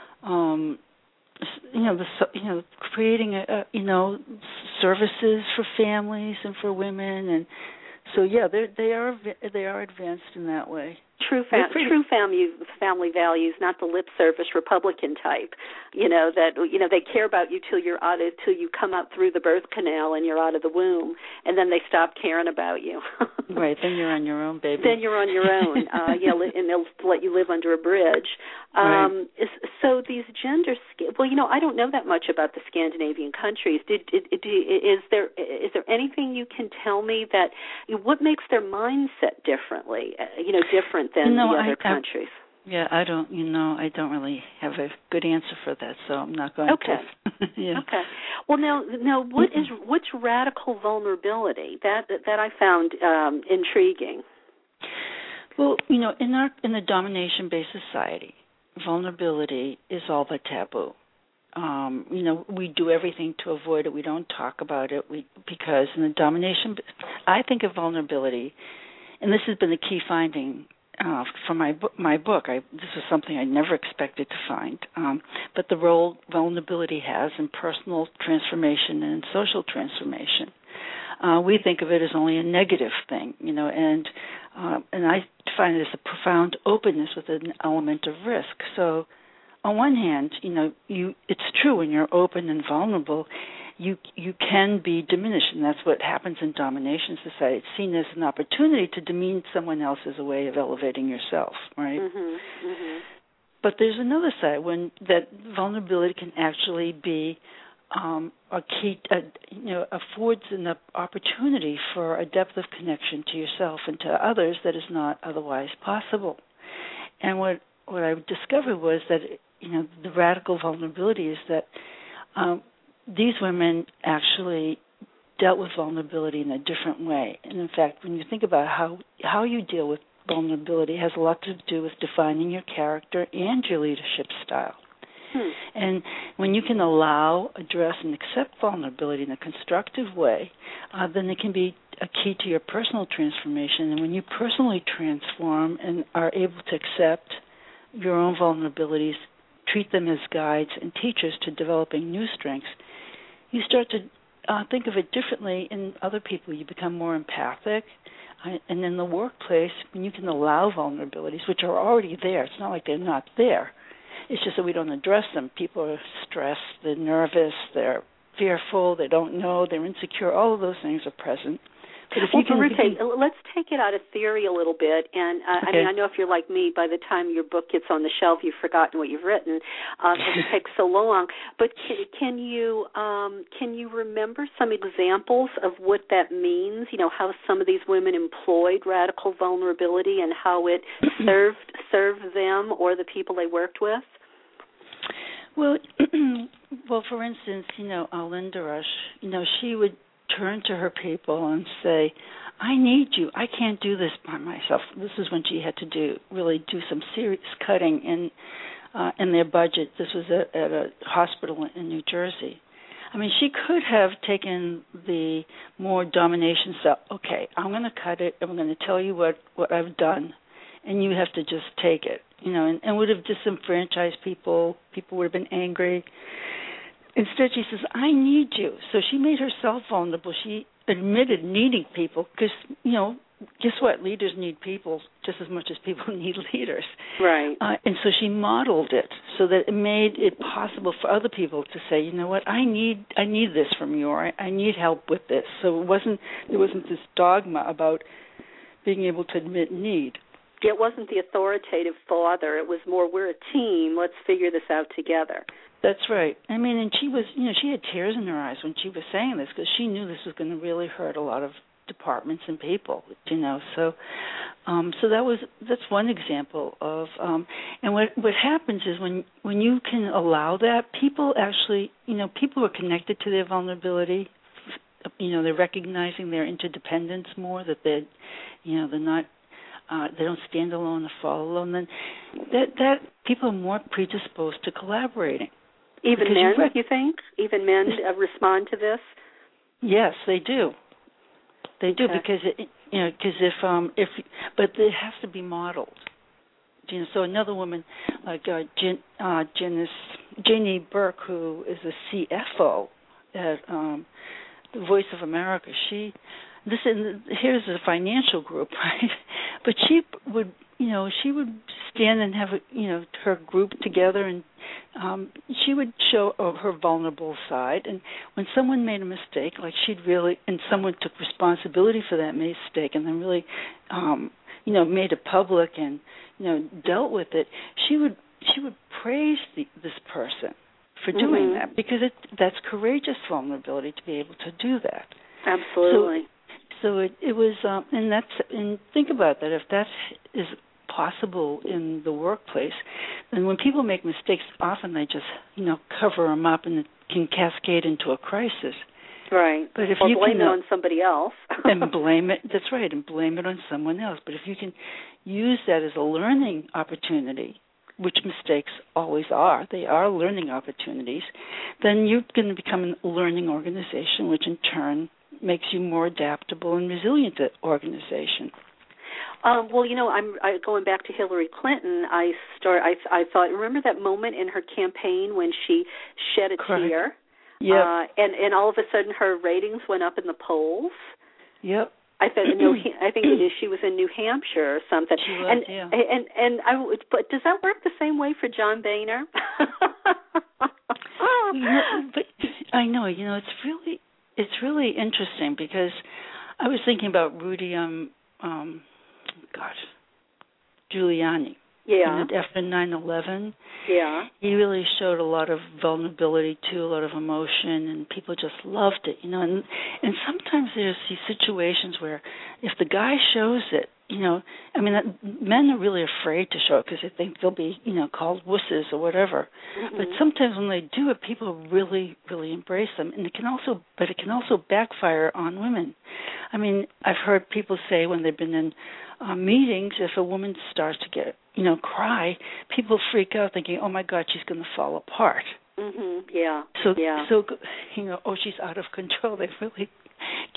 um, you know, the you know, creating a, a you know services for families and for women, and so yeah, they they are they are advanced in that way. True, fam- true family family values, not the lip service Republican type. You know that you know they care about you till you're out of till you come out through the birth canal and you're out of the womb, and then they stop caring about you. Right, then you're on your own, baby. Then you're on your own. Uh, yeah, and they'll let you live under a bridge. Um, right. So these gender, well, you know, I don't know that much about the Scandinavian countries. Did, did, did is there is there anything you can tell me that what makes their mindset differently? Uh, you know, different than no, the other I, countries. I, yeah, I don't. You know, I don't really have a good answer for that, so I'm not going okay. to. yeah. Okay. Well, now, now, what is what's radical vulnerability? That that I found um, intriguing. Well, you know, in our in a domination-based society, vulnerability is all but taboo. Um, you know, we do everything to avoid it. We don't talk about it. We because in the domination, I think of vulnerability, and this has been a key finding uh, from my book. My book, I, this was something I never expected to find. Um, but the role vulnerability has in personal transformation and social transformation. Uh, we think of it as only a negative thing, you know, and uh, and I find it as a profound openness with an element of risk. So, on one hand, you know, you it's true when you're open and vulnerable, you you can be diminished, and that's what happens in domination society. It's seen as an opportunity to demean someone else as a way of elevating yourself, right? Mm-hmm, mm-hmm. But there's another side when that vulnerability can actually be um, a key, uh, you know, affords an opportunity for a depth of connection to yourself and to others that is not otherwise possible. And what what I discovered was that, you know, the radical vulnerability is that um, these women actually dealt with vulnerability in a different way. And in fact, when you think about how how you deal with vulnerability, it has a lot to do with defining your character and your leadership style. Hmm. And when you can allow, address, and accept vulnerability in a constructive way, uh, then it can be a key to your personal transformation. And when you personally transform and are able to accept your own vulnerabilities treat them as guides and teachers to developing new strengths, you start to uh, think of it differently in other people. You become more empathic. Uh, and in the workplace, when you can allow vulnerabilities, which are already there, it's not like they're not there. It's just that we don't address them. People are stressed, they're nervous, they're fearful, they don't know, they're insecure. All of those things are present. But if well, you can, Ruthie, can, let's take it out of theory a little bit. And uh, okay. I mean, I know if you're like me, by the time your book gets on the shelf, you've forgotten what you've written because uh, it takes so long. But can, can you um, can you remember some examples of what that means? You know, how some of these women employed radical vulnerability and how it served served them or the people they worked with. Well, well, for instance, you know, Linda Rush, you know, she would turn to her people and say, I need you. I can't do this by myself. This is when she had to do really do some serious cutting in uh, in their budget. This was at, at a hospital in New Jersey. I mean, she could have taken the more domination stuff. Okay, I'm going to cut it. I'm going to tell you what, what I've done, and you have to just take it. You know, and, and would have disenfranchised people. People would have been angry. Instead, she says, I need you. So she made herself vulnerable. She admitted needing people because, you know, guess what? Leaders need people just as much as people need leaders. Right. Uh, and so she modeled it so that it made it possible for other people to say, you know what, I need I need this from you, or I, I need help with this. So it wasn't there wasn't this dogma about being able to admit need. It wasn't the authoritative father. It was more, we're a team. Let's figure this out together. That's right. I mean, and she was, you know, she had tears in her eyes when she was saying this because she knew this was going to really hurt a lot of departments and people, you know. So, um, so that was that's one example of, um, and what what happens is when when you can allow that, people actually, you know, people are connected to their vulnerability. You know, they're recognizing their interdependence more. That they, you know, they're not. Uh, they don't stand alone or fall alone. Then that that people are more predisposed to collaborating. Even because men, you, rec- you think? Even men uh, respond to this? Yes, they do. They do okay. because it, you know because if um if but it has to be modeled. You know, so another woman like uh, Jen, uh, Janice, Janie Burke, who is a C F O at um, the Voice of America, she. This and here's a financial group, right? But she would, you know, she would stand and have, you know, her group together, and um, she would show her vulnerable side. And when someone made a mistake, like she'd really, and someone took responsibility for that mistake, and then really, um, you know, made it public and, you know, dealt with it, she would she would praise the, this person for doing mm-hmm. that because it that's courageous vulnerability to be able to do that. Absolutely. So, So it, it was, um, and that's, and think about that. If that is possible in the workplace, then when people make mistakes, often they just, you know, cover them up, and it can cascade into a crisis. Right. But if or you blame can, it on somebody else. and blame it. That's right, and blame it on someone else. But if you can use that as a learning opportunity, which mistakes always are, they are learning opportunities, then you're going to become a learning organization, which in turn makes you more adaptable and resilient to organization. Um, well, you know, I'm I, going back to Hillary Clinton. I start. I, I thought. Remember that moment in her campaign when she shed a Correct. tear? Yep. Uh, and and all of a sudden her ratings went up in the polls. Yep. I thought. No, I think she was in New Hampshire or something. She was, and, yeah. And and I. But does that work the same way for John Boehner? you know, but I know. You know, it's really. It's really interesting because I was thinking about Rudy, um, um, gosh, Giuliani. Yeah. And after nine eleven, yeah, he really showed a lot of vulnerability too, a lot of emotion, and people just loved it, you know. And and sometimes there's these situations where if the guy shows it, you know, I mean, men are really afraid to show it because they think they'll be, you know, called wusses or whatever. Mm-hmm. But sometimes when they do it, people really, really embrace them, and it can also, but it can also backfire on women. I mean, I've heard people say when they've been in uh, meetings, if a woman starts to get, you know, cry, people freak out thinking, oh my God, she's going to fall apart. Mhm. Yeah. So, yeah. so you know, oh, she's out of control. They really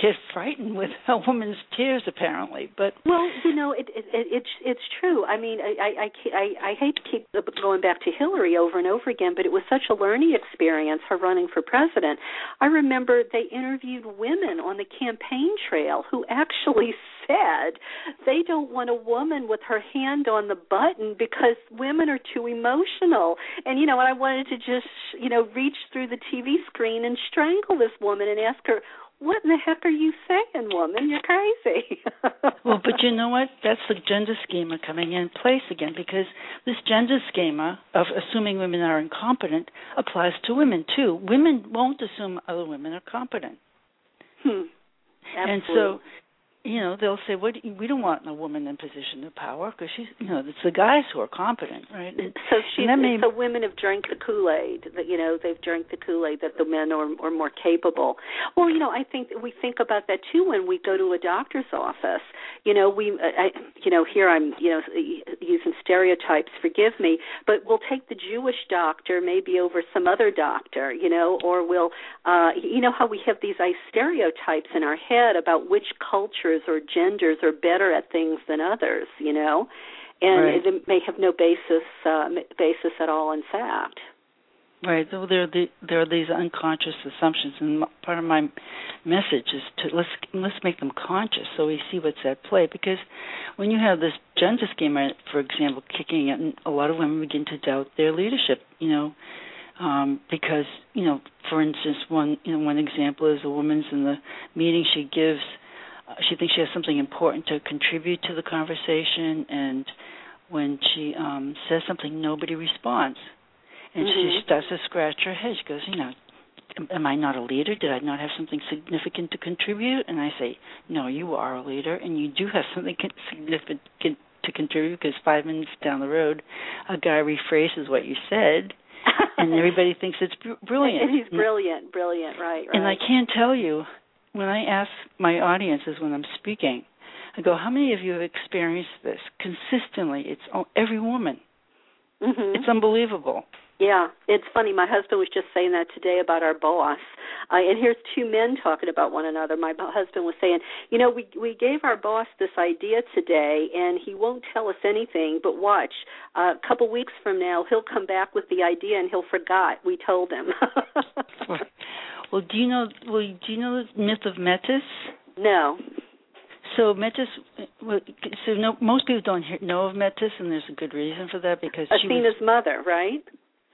get frightened with a woman's tears, apparently. But well, you know, it, it, it, it's it's true. I mean, I I, I I hate to keep going back to Hillary over and over again, but it was such a learning experience, her running for president. I remember they interviewed women on the campaign trail who actually said they don't want a woman with her hand on the button because women are too emotional. And, you know, I wanted to just, you know, reach through the T V screen and strangle this woman and ask her, what in the heck are you saying, woman? You're crazy. Well, but you know what? That's the gender schema coming in place again, because this gender schema of assuming women are incompetent applies to women, too. Women won't assume other women are competent. Hmm. Absolutely. And so, you know, they'll say, "What? We don't want a woman in position of power because she's, you know, it's the guys who are competent, right?" And, so she, and may, so women have drank the Kool-Aid. That you know, they've drank the Kool-Aid that the men are, are more capable. Well, you know, I think we think about that too when we go to a doctor's office. You know, we, I, you know, here I'm, you know, using stereotypes. Forgive me, but we'll take the Jewish doctor maybe over some other doctor. You know, or we'll, uh, you know, how we have these stereotypes in our head about which culture or genders are better at things than others, you know, and right. it may have no basis uh, basis at all in fact. Right. So there are the, there are these unconscious assumptions, and part of my message is to let's let's make them conscious so we see what's at play. Because when you have this gender schema, for example, kicking in, a lot of women begin to doubt their leadership. You know, um, because you know, for instance, one you know one example is a woman's in the meeting, she gives. She thinks she has something important to contribute to the conversation, and when she um, says something, nobody responds. And mm-hmm. she starts to scratch her head. She goes, you know, am I not a leader? Did I not have something significant to contribute? And I say, no, you are a leader, and you do have something significant to contribute, because five minutes down the road, a guy rephrases what you said, and everybody thinks it's br- brilliant. And he's brilliant, brilliant, right, right. And I can't tell you, when I ask my audiences when I'm speaking, I go, how many of you have experienced this consistently? It's every woman. Mm-hmm. It's unbelievable. Yeah, it's funny. My husband was just saying that today about our boss. Uh, and here's two men talking about one another. My husband was saying, you know, we we gave our boss this idea today, and he won't tell us anything, but watch. Uh, a couple weeks from now, he'll come back with the idea, and he'll forgot we told him. Well, do you know? Well, do you know the myth of Metis? No. So Metis, so no, most people don't hear, know of Metis, and there's a good reason for that because she Athena's was, mother, right?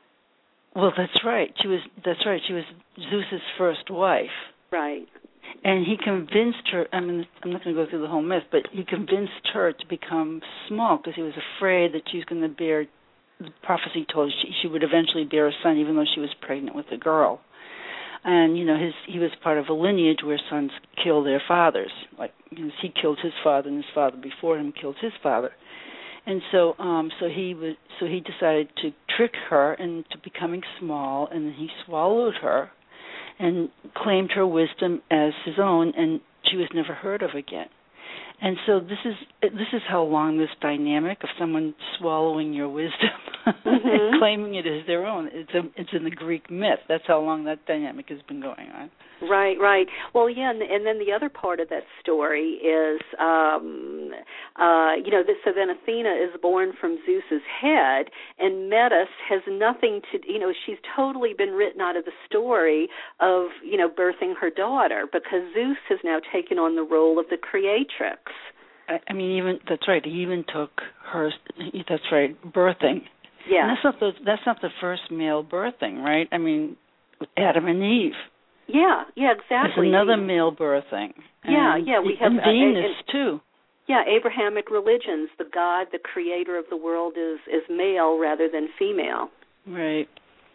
Well, that's right. She was. That's right. She was Zeus's first wife. Right. And he convinced her. I mean, I'm not going to go through the whole myth, but he convinced her to become small because he was afraid that she was going to bear. The prophecy told her she, she would eventually bear a son, even though she was pregnant with a girl. And, you know, his he was part of a lineage where sons kill their fathers. Like, you know, he killed his father, and his father before him killed his father. And so um, so he was, so he decided to trick her into becoming small, and then he swallowed her and claimed her wisdom as his own, and she was never heard of again. And so this is this is how long this dynamic of someone swallowing your wisdom mm-hmm. and claiming it as their own, it's a, it's in the Greek myth. That's how long that dynamic has been going on. Right, right. Well, yeah, and, and then the other part of that story is, um, uh, you know, this, so then Athena is born from Zeus's head, and Metis has nothing to, you know, she's totally been written out of the story of, you know, birthing her daughter, because Zeus has now taken on the role of the creatrix. I, I mean, even that's right. He even took her. That's right, birthing. Yeah, and that's not the that's not the first male birthing, right? I mean, Adam and Eve. Yeah, yeah, exactly. There's another male birthing. Yeah, and, yeah, we have and Venus uh, and, too. Yeah, Abrahamic religions. The God, the creator of the world, is is male rather than female. Right.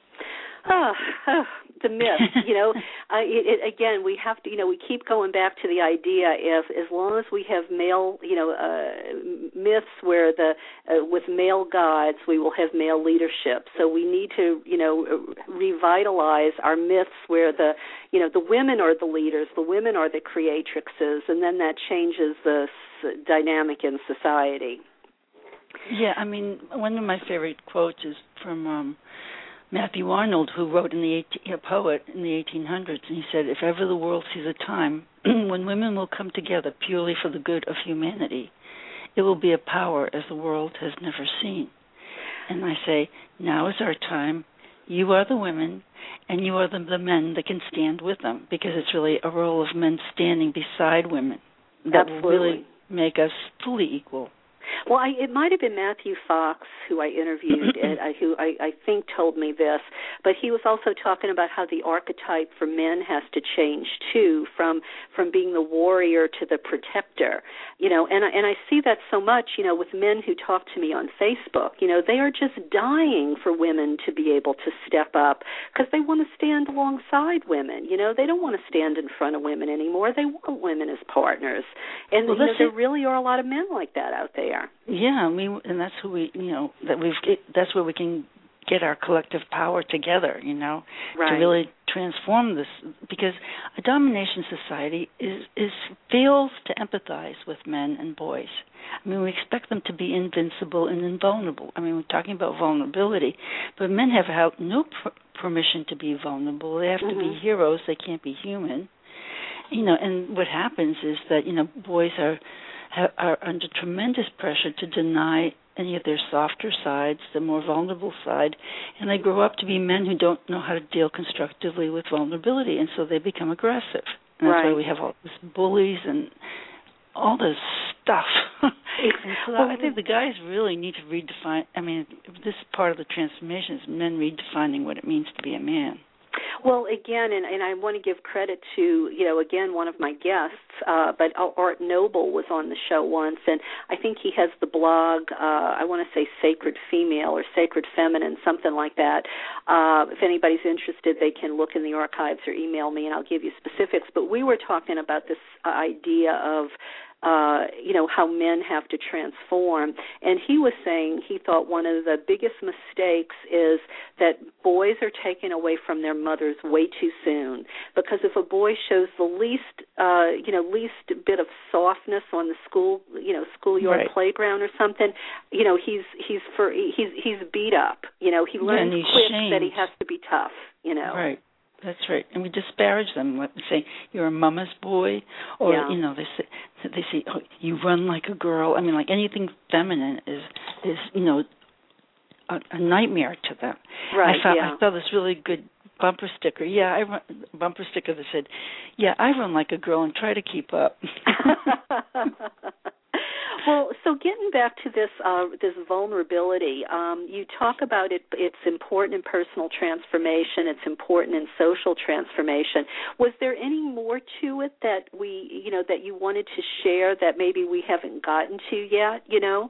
Oh, oh, the myth, you know. Uh, it, it, again, we have to, you know, we keep going back to the idea if, as long as we have male, you know, uh, myths where the uh, with male gods, we will have male leadership. So we need to, you know, revitalize our myths where the, you know, the women are the leaders, the women are the creatrixes, and then that changes the s- dynamic in society. Yeah, I mean, one of my favorite quotes is from. Um, Matthew Arnold, who wrote in the eighteen, a poet in the eighteen hundreds, and he said, if ever the world sees a time when women will come together purely for the good of humanity, it will be a power as the world has never seen. And I say, now is our time. You are the women, and you are the, the men that can stand with them, because it's really a role of men standing beside women that Absolutely. will really make us fully equal. Well, I, it might have been Matthew Fox who I interviewed, and I, who I, I think told me this, but he was also talking about how the archetype for men has to change too, from from being the warrior to the protector, you know. And I, and I see that so much, you know, with men who talk to me on Facebook. You know, they are just dying for women to be able to step up because they want to stand alongside women. You know, they don't want to stand in front of women anymore. They want women as partners, and well, you know, there really are a lot of men like that out there. Yeah, we and that's who we, you know, that we've. That's where we can get our collective power together, you know, right. to really transform this. Because a domination society is is fails to empathize with men and boys. I mean, we expect them to be invincible and invulnerable. I mean, we're talking about vulnerability, but men have had no pr- permission to be vulnerable. They have mm-hmm. to be heroes. They can't be human. You know, and what happens is that, you know, boys are. are under tremendous pressure to deny any of their softer sides, the more vulnerable side, and they grow up to be men who don't know how to deal constructively with vulnerability, and so they become aggressive. And that's right. why we have all these bullies and all this stuff. And so I think the guys really need to redefine, I mean, this part of the transformation is men redefining what it means to be a man. Well, again, and, and I want to give credit to, you know, again, one of my guests, uh, but Art Noble was on the show once, and I think he has the blog, uh, I want to say Sacred Female or Sacred Feminine, something like that. Uh, if anybody's interested, they can look in the archives or email me, and I'll give you specifics. But we were talking about this idea of Uh, you know, how men have to transform. And he was saying he thought one of the biggest mistakes is that boys are taken away from their mothers way too soon. Because if a boy shows the least, uh, you know, least bit of softness on the school, you know, schoolyard right. playground or something, you know, he's he's for he's he's beat up. You know, he learns yeah, quick shamed. that he has to be tough. You know, right. That's right, and we disparage them. What they say, you're a mama's boy, or yeah. you know, they say they say oh, you run like a girl. I mean, like anything feminine is is you know a, a nightmare to them. Right. I found yeah. I saw this really good bumper sticker. Yeah, I run, bumper sticker that said, "Yeah, I run like a girl and try to keep up." Well, so getting back to this uh, this vulnerability, um, you talk about it. It's important in personal transformation. It's important in social transformation. Was there any more to it that we, you know, that you wanted to share that maybe we haven't gotten to yet? You know,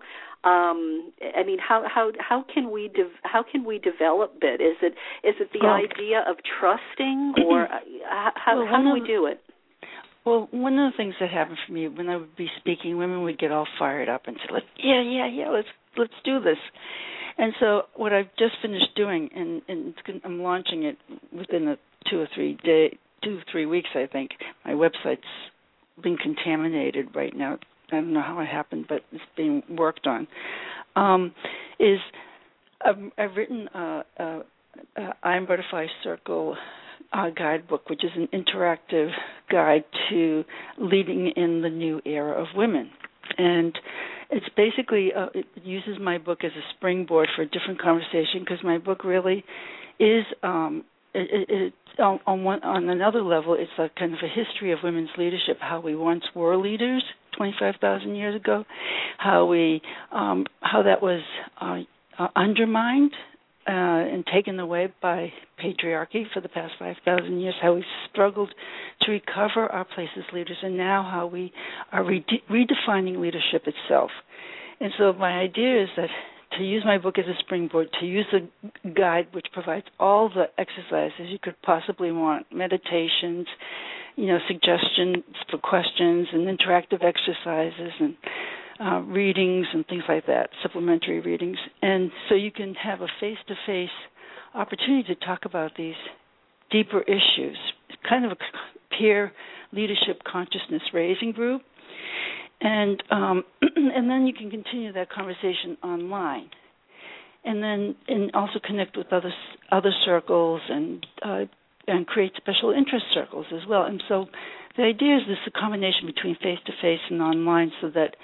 um, I mean, how how how can we de- how can we develop it? Is it is it the well, idea of trusting, or uh, how well, how do we do it? Well, one of the things that happened for me when I would be speaking, women would get all fired up and say, "Let's, yeah, yeah, yeah, let's let's do this." And so, what I've just finished doing, and, and it's gonna, I'm launching it within a two or three day, two or three weeks, I think. My website's been contaminated right now. I don't know how it happened, but it's being worked on. Um, is I've, I've written a, a, a Iron Butterfly Circle Uh, guidebook, which is an interactive guide to leading in the new era of women. And it's basically, uh, it uses my book as a springboard for a different conversation, because my book really is, um, it, it, it, on, on, one, on another level, it's a kind of a history of women's leadership, how we once were leaders twenty-five thousand years ago, how we, um, how that was uh, uh, undermined Uh, and taken away by patriarchy for the past five thousand years, how we've struggled to recover our place as leaders, and now how we are re- redefining leadership itself. And so my idea is that to use my book as a springboard, to use a guide which provides all the exercises you could possibly want, meditations, you know, suggestions for questions and interactive exercises and Uh, readings and things like that, supplementary readings. And so you can have a face-to-face opportunity to talk about these deeper issues, kind of a peer leadership consciousness raising group. And um, and then you can continue that conversation online. and then and also connect with other other circles and uh, and create special interest circles as well. And so the idea is this a combination between face-to-face and online, so that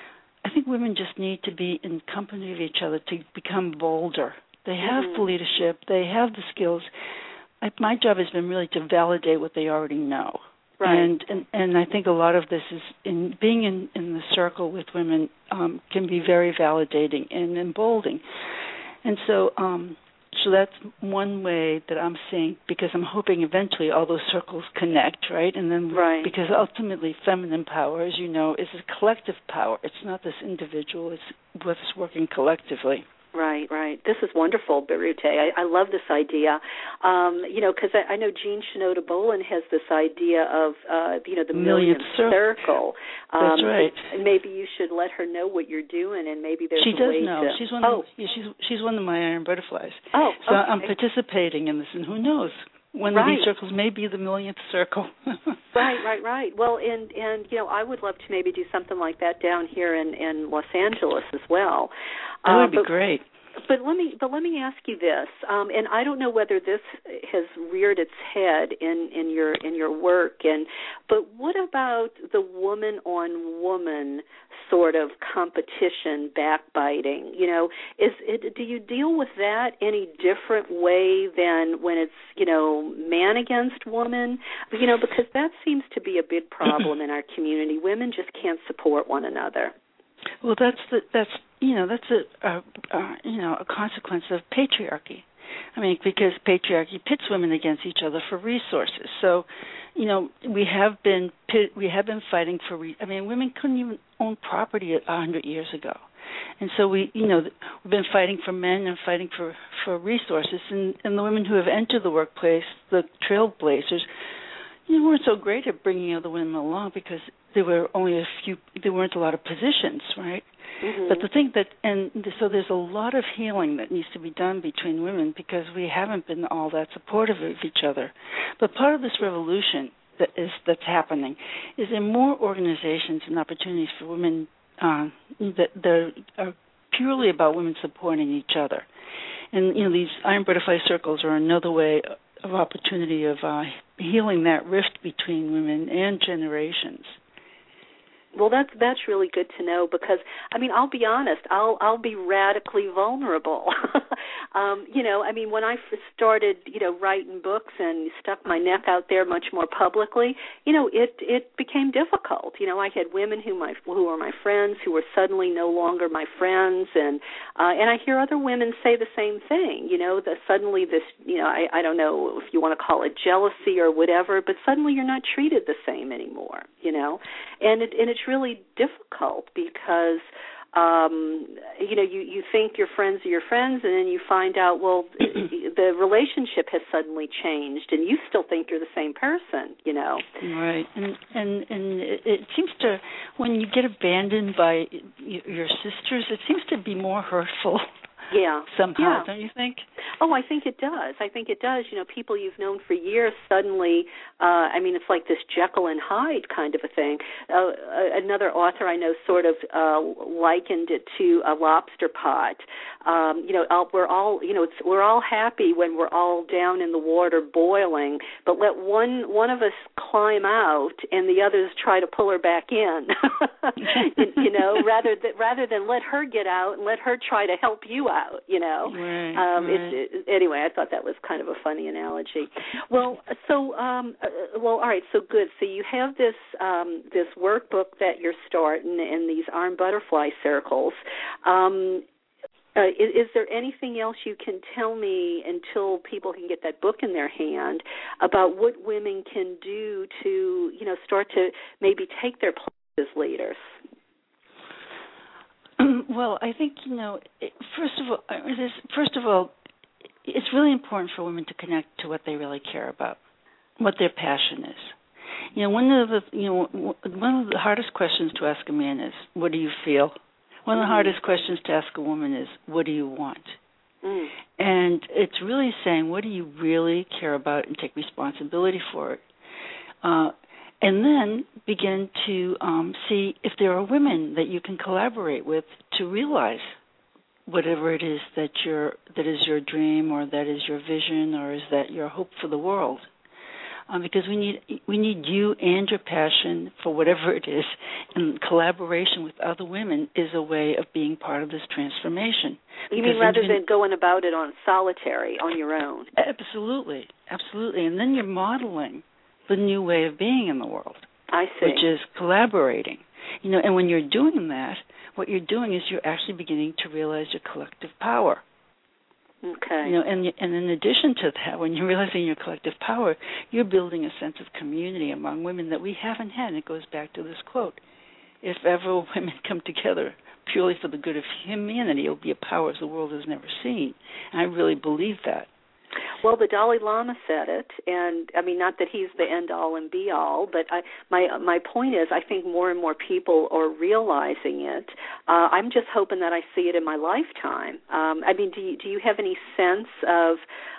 I think women just need to be in company of each other to become bolder. They have mm-hmm. the leadership. They have the skills. I, my job has been really to validate what they already know. Right. And, and and I think a lot of this is in being in, in the circle with women um, can be very validating and emboldening. And so um, so that's one way that I'm seeing, because I'm hoping eventually all those circles connect, right? And then right. because ultimately feminine power, as you know, is a collective power. It's not this individual. It's what's working collectively. Right, right. This is wonderful, Birute. I, I love this idea. Um, you know, because I, I know Jean Shinoda Bolen has this idea of, uh, you know, the millionth, millionth circle. Um, That's right. And maybe you should let her know what you're doing, and maybe there's she a does way know. to... She's one. Oh. Of, yeah, she's she's one of my iron butterflies. Oh, so okay. I'm participating in this, and who knows? One right. of these circles may be the millionth circle. Right, right, right. Well, and, and, you know, I would love to maybe do something like that down here in, in Los Angeles as well. That would uh, be but, great. But let me, but let me ask you this, um, and I don't know whether this has reared its head in, in your in your work, and but what about the woman-on-woman sort of competition, backbiting? You know, is it, do you deal with that any different way than when it's, you know, man against woman? You know, because that seems to be a big problem in our community. Women just can't support one another. Well, that's the, that's you know that's a, a, a you know a consequence of patriarchy. I mean, because patriarchy pits women against each other for resources. So, you know, we have been pit, we have been fighting for. Re- I mean, women couldn't even own property a hundred years ago, and so we you know we've been fighting for men and fighting for, for resources. And, and the women who have entered the workplace, the trailblazers, you know, weren't so great at bringing other women along because there were only a few, there weren't a lot of positions, right? Mm-hmm. But the thing that, and so there's a lot of healing that needs to be done between women because we haven't been all that supportive of each other. But part of this revolution that is that's happening is in more organizations and opportunities for women uh, that that are purely about women supporting each other. And, you know, these Iron Butterfly Circles are another way of opportunity of uh, healing that rift between women and generations. Well, that's that's really good to know because I mean I'll be honest, I'll I'll be radically vulnerable. um, you know, I mean when I first started, you know, writing books and stuck my neck out there much more publicly, you know, it it became difficult. You know, I had women who my who were my friends who were suddenly no longer my friends, and uh, and I hear other women say the same thing. You know, that suddenly this, you know, I I don't know if you want to call it jealousy or whatever, but suddenly you're not treated the same anymore. You know, and it and it's really difficult because um, you know you, you think your friends are your friends, and then you find out well the relationship has suddenly changed, and you still think you're the same person. You know, right? And and and it, it seems to when you get abandoned by your sisters, it seems to be more hurtful. Yeah. Somehow, yeah. don't you think? Oh, I think it does. I think it does. You know, people you've known for years suddenly, uh, I mean, it's like this Jekyll and Hyde kind of a thing. Uh, another author I know sort of uh, likened it to a lobster pot. Um, you know, all, we're all, you know, it's, we're all happy when we're all down in the water boiling, but let one one of us climb out and the others try to pull her back in. you, you know, rather than rather than let her get out and let her try to help you out. Out, you know. Right, um, right. It, it, anyway, I thought that was kind of a funny analogy. Well, so um, uh, well, all right. So good. So you have this um, this workbook that you're starting in these Iron Butterfly Circles. Um, uh, is, is there anything else you can tell me until people can get that book in their hand about what women can do to, you know, start to maybe take their place as leaders? Well, I think, you know, first of all, first of all, it's really important for women to connect to what they really care about, what their passion is. You know, one of the, you know, one of the hardest questions to ask a man is, "What do you feel?" One of the mm. hardest questions to ask a woman is, "What do you want?" Mm. And it's really saying, "What do you really care about?" and take responsibility for it. Uh, And then begin to um, see if there are women that you can collaborate with to realize whatever it is that your that is your dream, or that is your vision, or is that your hope for the world. Um, because we need we need you and your passion for whatever it is, and collaboration with other women is a way of being part of this transformation. You mean rather than going about it on solitary, on your own? Absolutely, absolutely. And then you're modeling the new way of being in the world. I see. Which is collaborating. You know, and when you're doing that, what you're doing is you're actually beginning to realize your collective power. Okay. You know, and and in addition to that, when you're realizing your collective power, you're building a sense of community among women that we haven't had. And it goes back to this quote: "If ever women come together purely for the good of humanity, it'll be a power the world has never seen." And I really believe that. Well, the Dalai Lama said it, and I mean, not that he's the end-all and be-all, but I, my my point is, I think more and more people are realizing it. Uh, I'm just hoping that I see it in my lifetime. Um, I mean, do you, do you have any sense of,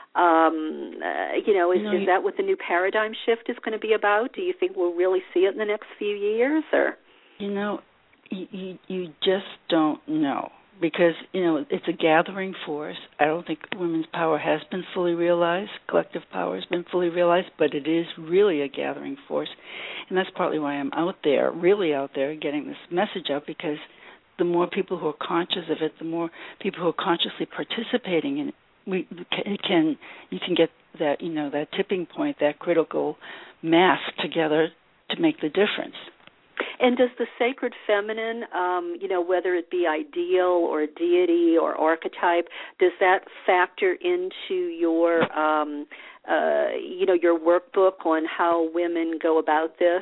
um, uh, you know, is, you know, is that what the new paradigm shift is going to be about? Do you think we'll really see it in the next few years, or? You know, you, you, you just don't know. Because, you know, it's a gathering force. I don't think women's power has been fully realized. Collective power has been fully realized, but it is really a gathering force. And that's partly why I'm out there, really out there, getting this message out, because the more people who are conscious of it, the more people who are consciously participating in it, we it can you can get that, you know, that tipping point, that critical mass together to make the difference. And does the sacred feminine, um, you know, whether it be ideal or deity or archetype, does that factor into your, um, uh, you know, your workbook on how women go about this?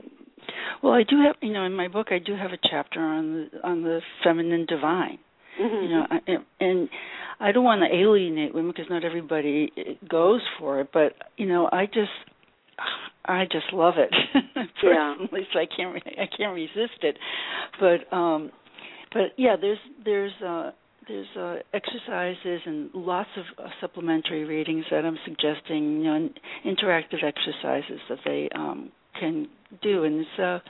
Well, I do have, you know, in my book, I do have a chapter on the on the feminine divine. Mm-hmm. You know, I, and I don't want to alienate women because not everybody goes for it, but you know, I just. I just love it personally, yeah. So I can't I can't resist it. But um, but yeah, there's there's uh, there's uh, exercises and lots of uh, supplementary readings that I'm suggesting, you know, and interactive exercises that they um, can do, and it's uh,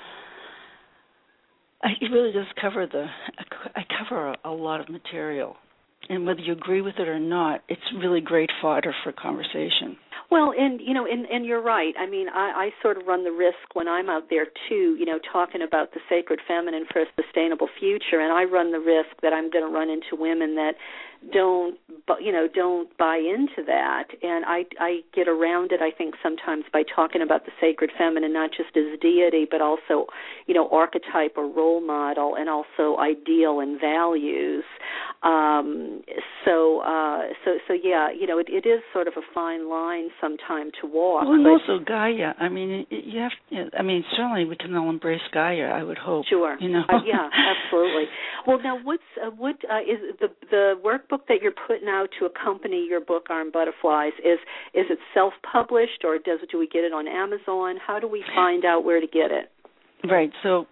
I, it really does cover the I cover a, a lot of material, and whether you agree with it or not, it's really great fodder for conversation. Well, and, you know, and, and you're right. I mean, I, I sort of run the risk when I'm out there, too, you know, talking about the sacred feminine for a sustainable future, and I run the risk that I'm going to run into women that don't, you know, don't buy into that. And I, I get around it, I think, sometimes by talking about the sacred feminine, not just as deity, but also, you know, archetype or role model, and also ideal and values. Um, so, uh, so, so, yeah, you know, it, it is sort of a fine line sometime to walk. Well, and but also Gaia. I mean, you have. I mean, certainly we can all embrace Gaia. I would hope. Sure. You know. uh, yeah, absolutely. Well, now, what's uh, what uh, is the the workbook that you're putting out to accompany your book, Iron Butterflies? Is is it self-published, or does do we get it on Amazon? How do we find out where to get it? Right. So,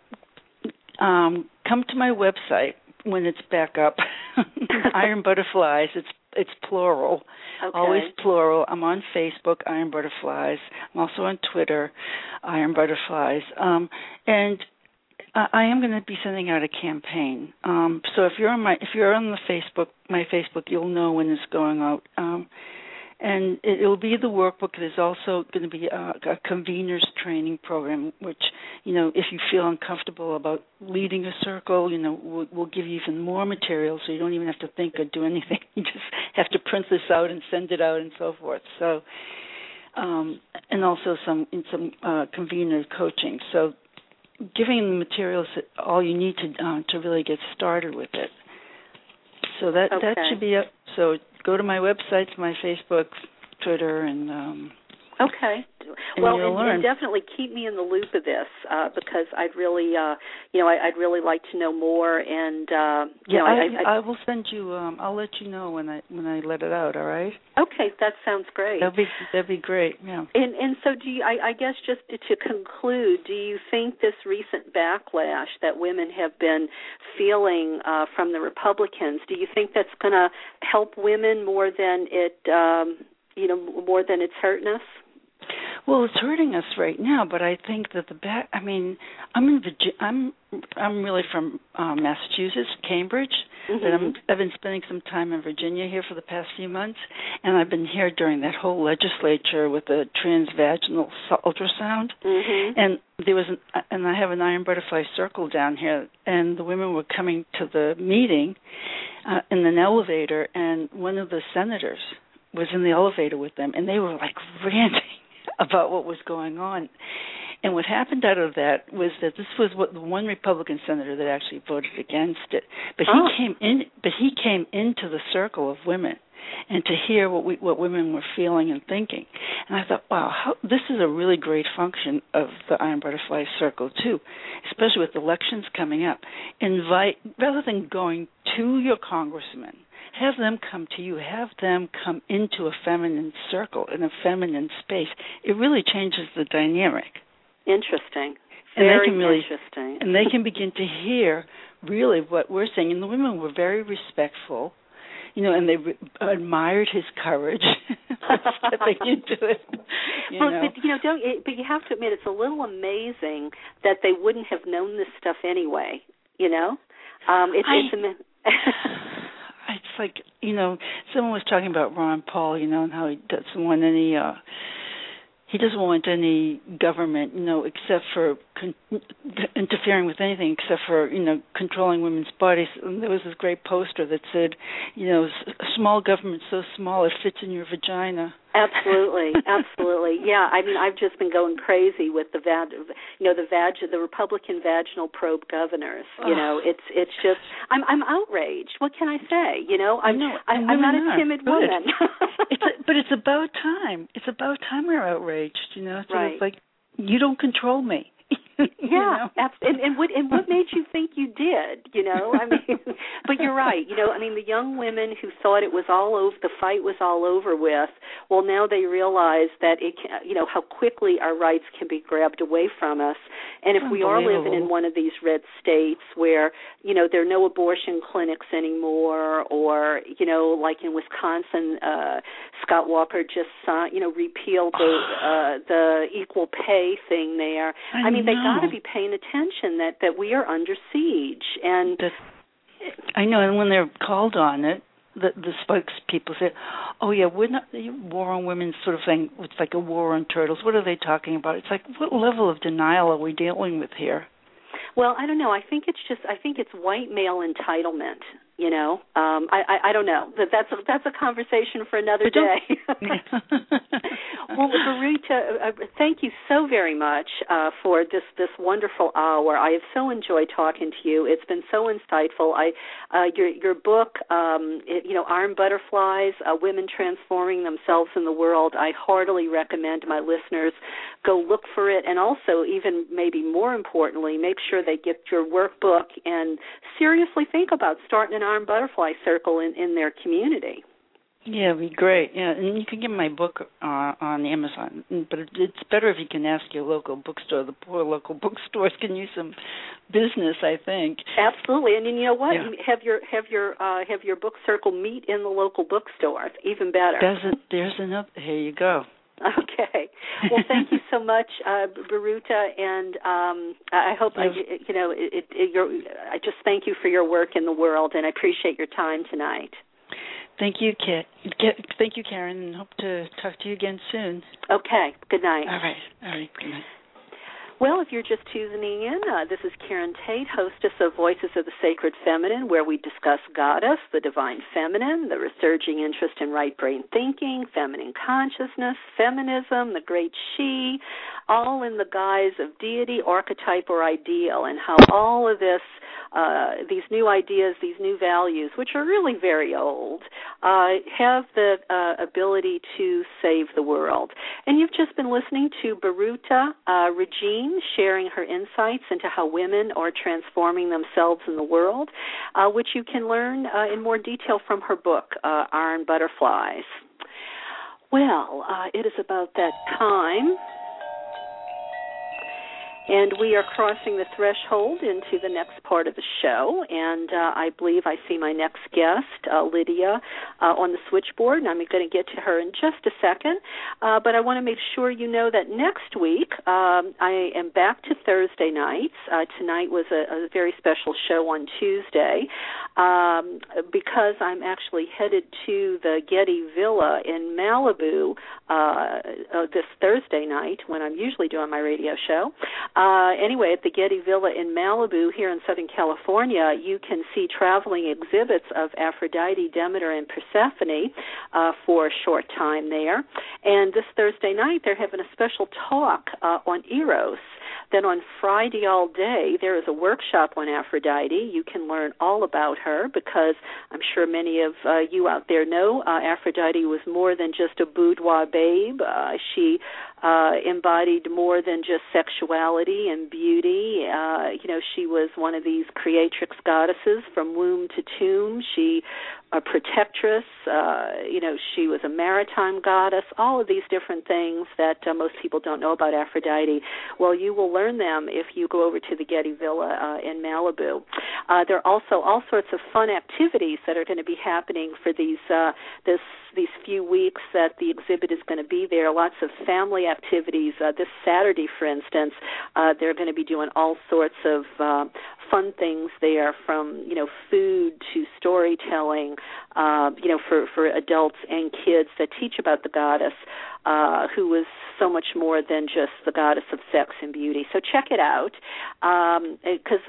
um, come to my website when it's back up. Iron Butterflies. It's It's plural, okay. Always plural. I'm on Facebook, Iron Butterflies. I'm also on Twitter, Iron Butterflies. Um, and I, I am going to be sending out a campaign. Um, so if you're on my, if you're on the Facebook, my Facebook, you'll know when it's going out. Um, and it will be the workbook. There's also going to be a, a convener's training program, which, you know, if you feel uncomfortable about leading a circle, you know, we'll, we'll give you even more material, so you don't even have to think or do anything. You just have to print this out and send it out and so forth. So, um, and also some in some uh, convener coaching. So, giving the materials all you need to uh, to really get started with it. So that okay. that should be up. So go to my website, my Facebook, Twitter, and um, okay. And well, you'll and, learn. and definitely keep me in the loop of this uh, because I'd really, uh, you know, I, I'd really like to know more. And uh, you yeah, know, I, I, I, I will send you. Um, I'll let you know when I when I let it out. All right. Okay, that sounds great. That'd be that'd be great. Yeah. And and so, do you? I, I guess just to conclude, do you think this recent backlash that women have been feeling uh, from the Republicans, do you think that's going to help women more than it, um, you know, more than it's hurting us? Well, it's hurting us right now, but I think that the back. I mean, I'm in Virginia. I'm I'm really from um, Massachusetts, Cambridge, mm-hmm. but I'm, I've been spending some time in Virginia here for the past few months, and I've been here during that whole legislature with the transvaginal ultrasound, mm-hmm. and there was, an, and I have an Iron Butterfly Circle down here, and the women were coming to the meeting uh, in an elevator, and one of the senators was in the elevator with them, and they were like ranting about what was going on. And what happened out of that was that this was what the one Republican senator that actually voted against it. But he oh. came in but he came into the circle of women and to hear what we, what women were feeling and thinking. And I thought, wow, how, this is a really great function of the Iron Butterfly Circle too, especially with elections coming up. Invite, rather than going to your congressman, have them come to you. Have them come into a feminine circle, in a feminine space. It really changes the dynamic. Interesting. And Very they can really, interesting. And they can begin to hear really what we're saying. And the women were very respectful, you know, and they re- admired his courage stepping into it. You well, know. But you know, don't. It, but you have to admit, it's a little amazing that they wouldn't have known this stuff anyway. You know, um, it, I, it's. A, It's like, you know, someone was talking about Ron Paul, you know, and how he doesn't want any, uh, he doesn't want any government, you know, except for con- interfering with anything except for, you know, controlling women's bodies. And there was this great poster that said, you know, a small government so small it fits in your vagina. Absolutely, absolutely. Yeah, I mean, I've just been going crazy with the vag, you know, the vag, the Republican vaginal probe governors. You know, it's it's just, I'm I'm outraged. What can I say? You know, I'm no, I, I'm not a timid Good. woman. it's a, but it's about time. It's about time we're outraged. You know, it's right. like you don't control me. Yeah, you know? and, and what and what made you think you did? You know, I mean, but you're right. You know, I mean, the young women who thought it was all over, the fight was all over with. Well, now they realize that it can, you know, how quickly our rights can be grabbed away from us. And if we are living in one of these red states where, you know, there are no abortion clinics anymore, or, you know, like in Wisconsin, uh, Scott Walker just, uh, you know, repealed the uh, the equal pay thing there. I, I mean, know. they got to be paying attention that, that we are under siege. And That's, I know, and when they're called on it, the, the spokespeople say, oh, yeah, we're not, the war on women sort of thing, it's like a war on turtles. What are they talking about? It's like, what level of denial are we dealing with here? Well, I don't know. I think it's just, I think it's white male entitlement. You know, um, I, I I don't know. That that's a, that's a conversation for another day. Well, Baruta, uh, thank you so very much uh, for this this wonderful hour. I have so enjoyed talking to you. It's been so insightful. I uh, your your book, um, it, you know, Iron Butterflies: uh, Women Transforming Themselves in the World. I heartily recommend my listeners go look for it, and also, even maybe more importantly, make sure they get your workbook and seriously think about starting an Iron Butterfly Circle in, in their community. Yeah, it'd be great. Yeah, and you can get my book uh, on Amazon, but it's better if you can ask your local bookstore. The poor local bookstores can use some business, I think. Absolutely, and you know what? Yeah. Have your have your uh, have your book circle meet in the local bookstore. Even better. Doesn't there's another? Here you go. Okay. Well, thank you so much, uh, Baruta, and um, I hope I, you know it, it, you're, I just thank you for your work in the world, and I appreciate your time tonight. Thank you, Kit. Thank you, Karen, and hope to talk to you again soon. Okay. Good night. All right. All right. Good night. Well, if you're just tuning in, uh, this is Karen Tate, hostess of Voices of the Sacred Feminine, where we discuss Goddess, the Divine Feminine, the resurging interest in right brain thinking, feminine consciousness, feminism, the Great She, all in the guise of deity, archetype, or ideal, and how all of this, uh, these new ideas, these new values, which are really very old, uh, have the uh, ability to save the world. And you've just been listening to Baruta uh, Regine, sharing her insights into how women are transforming themselves in the world, uh, which you can learn uh, in more detail from her book, uh, Iron Butterflies. Well, uh, it is about that time. And we are crossing the threshold into the next part of the show, and uh, I believe I see my next guest, uh, Lydia, uh, on the switchboard, and I'm going to get to her in just a second. Uh, but I want to make sure you know that next week um, I am back to Thursday nights. Uh, tonight was a, a very special show on Tuesday um, because I'm actually headed to the Getty Villa in Malibu uh, uh, this Thursday night when I'm usually doing my radio show. Uh, anyway, at the Getty Villa in Malibu here in Southern California, you can see traveling exhibits of Aphrodite, Demeter, and Persephone uh, for a short time there. And this Thursday night, they're having a special talk uh, on Eros. Then on Friday all day, there is a workshop on Aphrodite. You can learn all about her because I'm sure many of uh, you out there know uh, Aphrodite was more than just a boudoir babe. Uh, she uh, embodied more than just sexuality and beauty. Uh, you know, she was one of these creatrix goddesses from womb to tomb. She a protectress, uh, you know, she was a maritime goddess, all of these different things that uh, most people don't know about Aphrodite. Well, you will learn them if you go over to the Getty Villa uh, in Malibu. Uh, there are also all sorts of fun activities that are going to be happening for these uh, this these few weeks that the exhibit is going to be there. Lots of family activities. Uh, this Saturday, for instance, uh, they're going to be doing all sorts of uh, fun things there, from, you know, food to storytelling, uh, you know, for, for adults and kids that teach about the goddess, uh, who was so much more than just the goddess of sex and beauty. So check it out, because,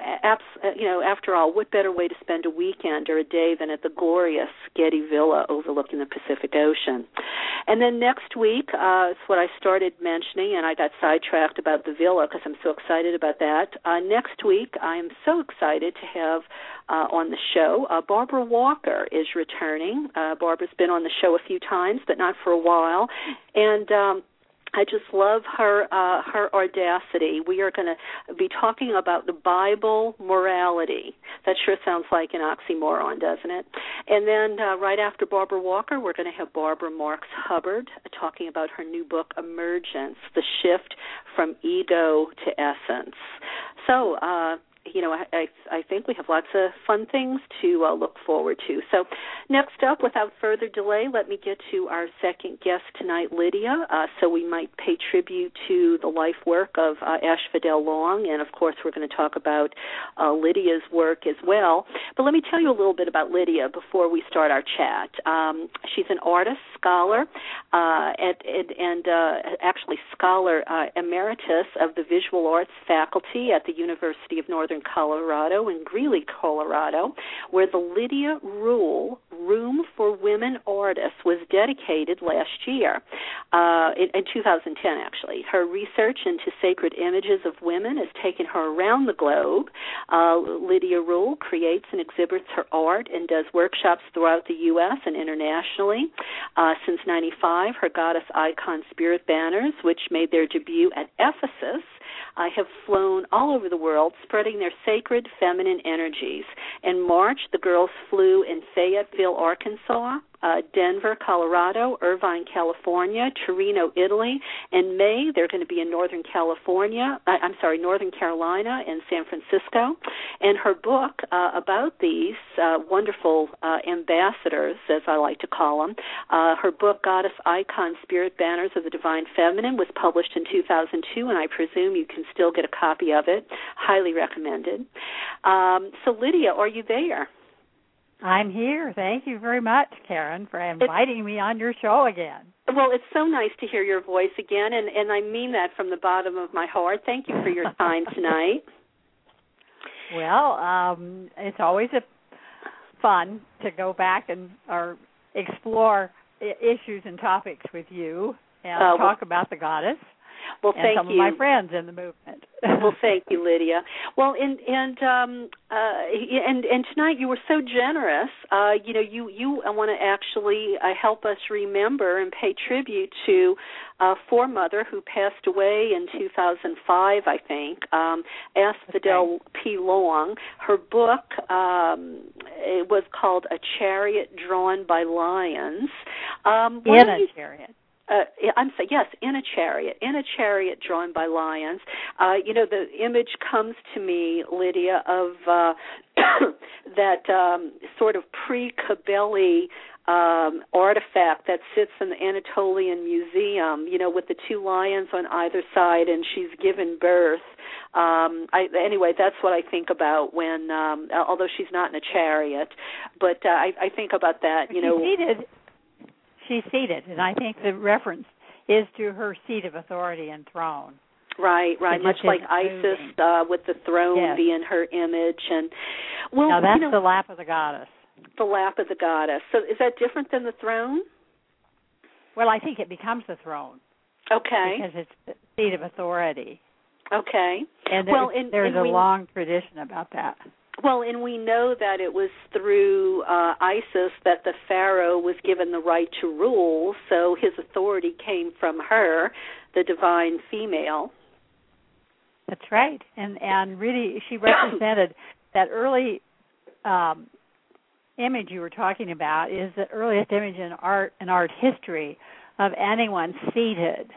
um, you know, after all, what better way to spend a weekend or a day than at the glorious Getty Villa overlooking the Pacific Ocean? And then next week, uh, it's what I started mentioning, and I got sidetracked about the villa because I'm so excited about that. Uh, next week, I'm so excited to have uh, on the show, uh, Barbara Walker is returning. Uh, Barbara's been on the show a few times, but not for a while. And um, I just love her uh, her audacity. We are going to be talking about the Bible morality. That sure sounds like an oxymoron, doesn't it? And then uh, right after Barbara Walker, we're going to have Barbara Marks Hubbard uh, talking about her new book, Emergence, The Shift from Ego to Essence. So, uh, you know, I, I, I think we have lots of fun things to uh, look forward to. So next up, without further delay, let me get to our second guest tonight, Lydia, uh, so we might pay tribute to the life work of uh, Asphodel Long, and, of course, we're going to talk about uh, Lydia's work as well. But let me tell you a little bit about Lydia before we start our chat. Um, she's an artist, scholar, uh, and, and uh, actually scholar uh, emeritus of the Visual Arts faculty at the University of Northern Colorado in Greeley, Colorado, where the Lydia Rule Room for Women Artists was dedicated last year, uh, in, in two thousand ten, actually. Her research into sacred images of women has taken her around the globe. Uh, Lydia Rule creates and exhibits her art and does workshops throughout the U S and internationally. Uh, since ninety-five, her goddess icon spirit banners, which made their debut at Ephesus, I have flown all over the world, spreading their sacred feminine energies. In March, the girls flew in Fayetteville, Arkansas, uh, Denver, Colorado, Irvine, California, Torino, Italy. In May, they're going to be in Northern California, uh, I'm sorry, Northern Carolina and San Francisco. And her book uh, about these uh, wonderful uh, ambassadors, as I like to call them, uh, her book, Goddess Icon Spirit Banners of the Divine Feminine, was published in two thousand two, and I presume you can still get a copy of it. Highly recommended. Um, so, Lydia, are you there? I'm here. Thank you very much, Karen, for inviting it's, me on your show again. Well, it's so nice to hear your voice again, and, and I mean that from the bottom of my heart. Thank you for your time tonight. Well, um, it's always a fun to go back and or explore issues and topics with you and uh, talk about the goddess. Well, and thank some you. of my friends in the movement. Well, thank you, Lydia. Well, and and um, uh, and and tonight you were so generous. Uh, you know, you you want to actually uh, help us remember and pay tribute to a foremother who passed away in two thousand five, I think. Um, Asphodel P. Long. Her book um, it was called A Chariot Drawn by Lions. Um, in a chariot. Uh, I'm sorry, yes, in a chariot, in a chariot drawn by lions. Uh, you know, the image comes to me, Lydia, of uh, that um, sort of pre-Kabyle um, artifact that sits in the Anatolian Museum, you know, with the two lions on either side, and she's given birth. Um, I, anyway, that's what I think about when, um, although she's not in a chariot, but uh, I, I think about that, you she's know. Seated. She's seated, and I think the reference is to her seat of authority and throne. Right, right, much like Isis uh, with the throne yes. being her image. And well, now that's you know, the lap of the goddess. The lap of the goddess. So is that different than the throne? Well, I think it becomes the throne. Okay. Because it's the seat of authority. Okay. And there's, well, and, there's and a we, long tradition about that. Well, and we know that it was through uh, Isis that the pharaoh was given the right to rule, so his authority came from her, the divine female. That's right, and and really she represented that early um, image you were talking about is the earliest image in art and art history of anyone seated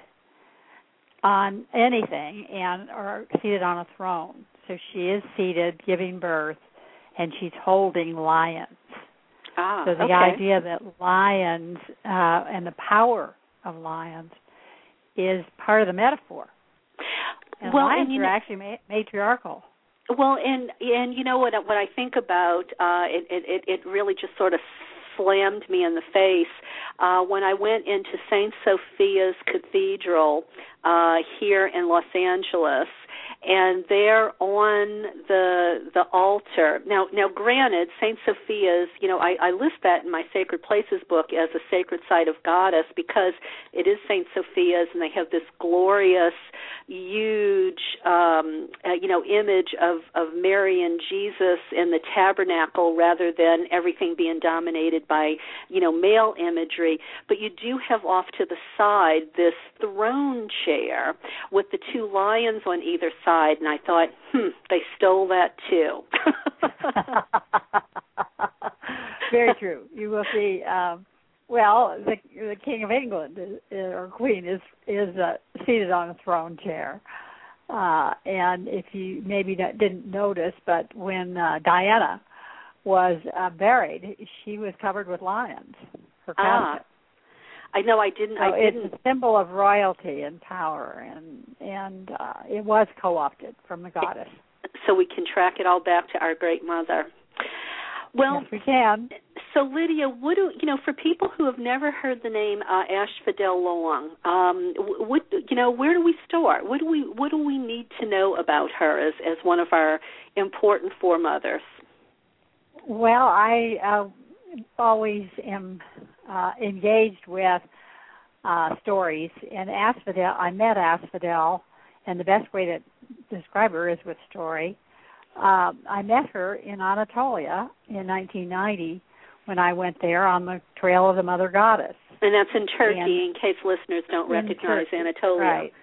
on anything and or seated on a throne. So she is seated, giving birth, and she's holding lions. Ah, so the okay. idea that lions uh, and the power of lions is part of the metaphor. And well, lions and you are know, actually ma- matriarchal. Well, and and you know what? What I think about uh, it, it, it really just sort of slammed me in the face uh, when I went into Saint Sophia's Cathedral uh, here in Los Angeles. And there on the the altar, now, now granted, Saint Sophia's, you know, I, I list that in my Sacred Places book as a sacred site of goddess because it is Saint Sophia's, and they have this glorious, huge, um, uh, you know, image of, of Mary and Jesus in the tabernacle rather than everything being dominated by, you know, male imagery. But you do have off to the side this throne chair with the two lions on either side. And I thought, hmm, they stole that too. Very true. You will see. Um, well, the, the King of England is, or Queen is is uh, seated on a throne chair, uh, and if you maybe not, didn't notice, but when uh, Diana was uh, buried, she was covered with lions. Her casket. Ah. I know I didn't. So I didn't. It's a symbol of royalty and power, and and uh, it was co-opted from the goddess. So we can track it all back to our great mother. Well, yes, we can. So Lydia, what do you know? For people who have never heard the name uh, Asphodel Long, um, what you know, where do we start? What do we what do we need to know about her as as one of our important foremothers? Well, I uh, always am. Uh, engaged with uh, stories. And Asphodel, I met Asphodel, and the best way to describe her is with story. Uh, I met her in Anatolia in nineteen ninety when I went there on the Trail of the Mother Goddess. And that's in Turkey, and in case listeners don't recognize Turkey, Anatolia. Right.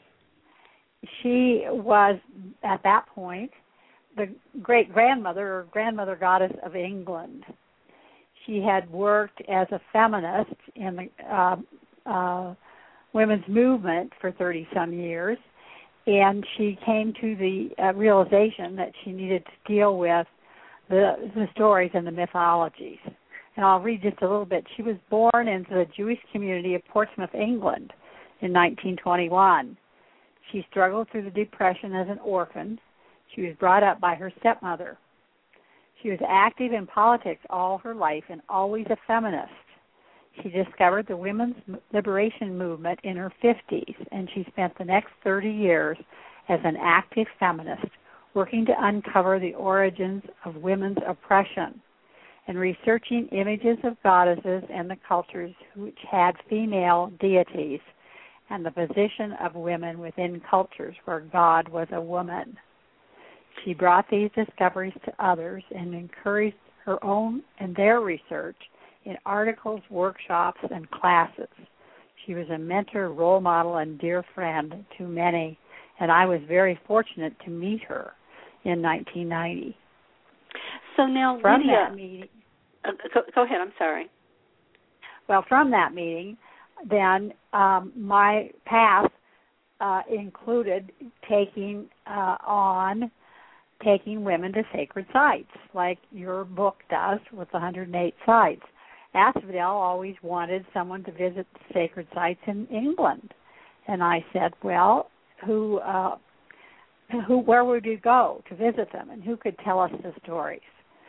She was, at that point, the great-grandmother or grandmother goddess of England. She had worked as a feminist in the uh, uh, women's movement for thirty-some years, and she came to the uh, realization that she needed to deal with the, the stories and the mythologies. And I'll read just a little bit. She was born into the Jewish community of Portsmouth, England in nineteen twenty-one. She struggled through the Depression as an orphan. She was brought up by her stepmother. She was active in politics all her life and always a feminist. She discovered the women's liberation movement in her fifties, and she spent the next thirty years as an active feminist, working to uncover the origins of women's oppression and researching images of goddesses and the cultures which had female deities and the position of women within cultures where God was a woman. She brought these discoveries to others and encouraged her own and their research in articles, workshops, and classes. She was a mentor, role model, and dear friend to many, and I was very fortunate to meet her in nineteen ninety. So now, from Lydia, that meeting, uh, go, go ahead. I'm sorry. Well, from that meeting, then um, my path uh, included taking uh, on taking women to sacred sites, like your book does with the one hundred eight sites. Asphodel always wanted someone to visit sacred sites in England, and I said, well, who, uh, who, where would you go to visit them, and who could tell us the stories?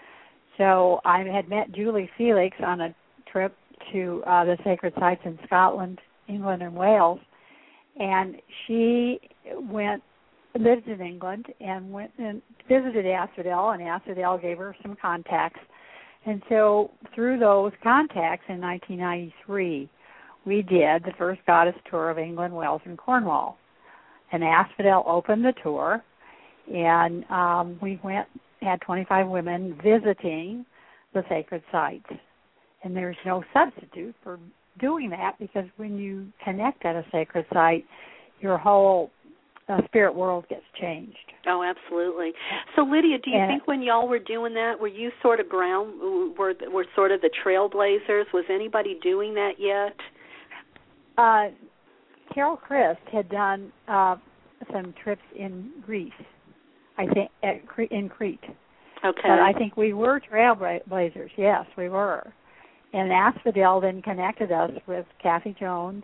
So I had met Julie Felix on a trip to uh, the sacred sites in Scotland, England, and Wales, and she went, lived in England, and went and visited Asphodel, and Asphodel gave her some contacts. And so through those contacts in nineteen ninety-three, we did the first goddess tour of England, Wales, and Cornwall. And Asphodel opened the tour, and um, we went, had twenty-five women visiting the sacred sites. And there's no substitute for doing that, because when you connect at a sacred site, your whole uh, spirit world gets changed. Oh, absolutely. So, Lydia, do you and, think when y'all were doing that, were you sort of ground, were were sort of the trailblazers? Was anybody doing that yet? Uh, Carol Christ had done uh, some trips in Greece, I think, at, in Crete. Okay. But I think we were trailblazers. Yes, we were. And Asphodel then connected us with Kathy Jones,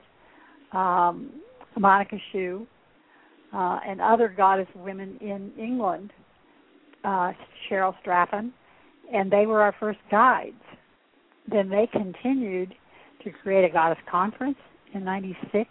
um, Monica Shue, uh, and other goddess women in England, uh, Cheryl Straffen, and they were our first guides. Then they continued to create a goddess conference in ninety-six,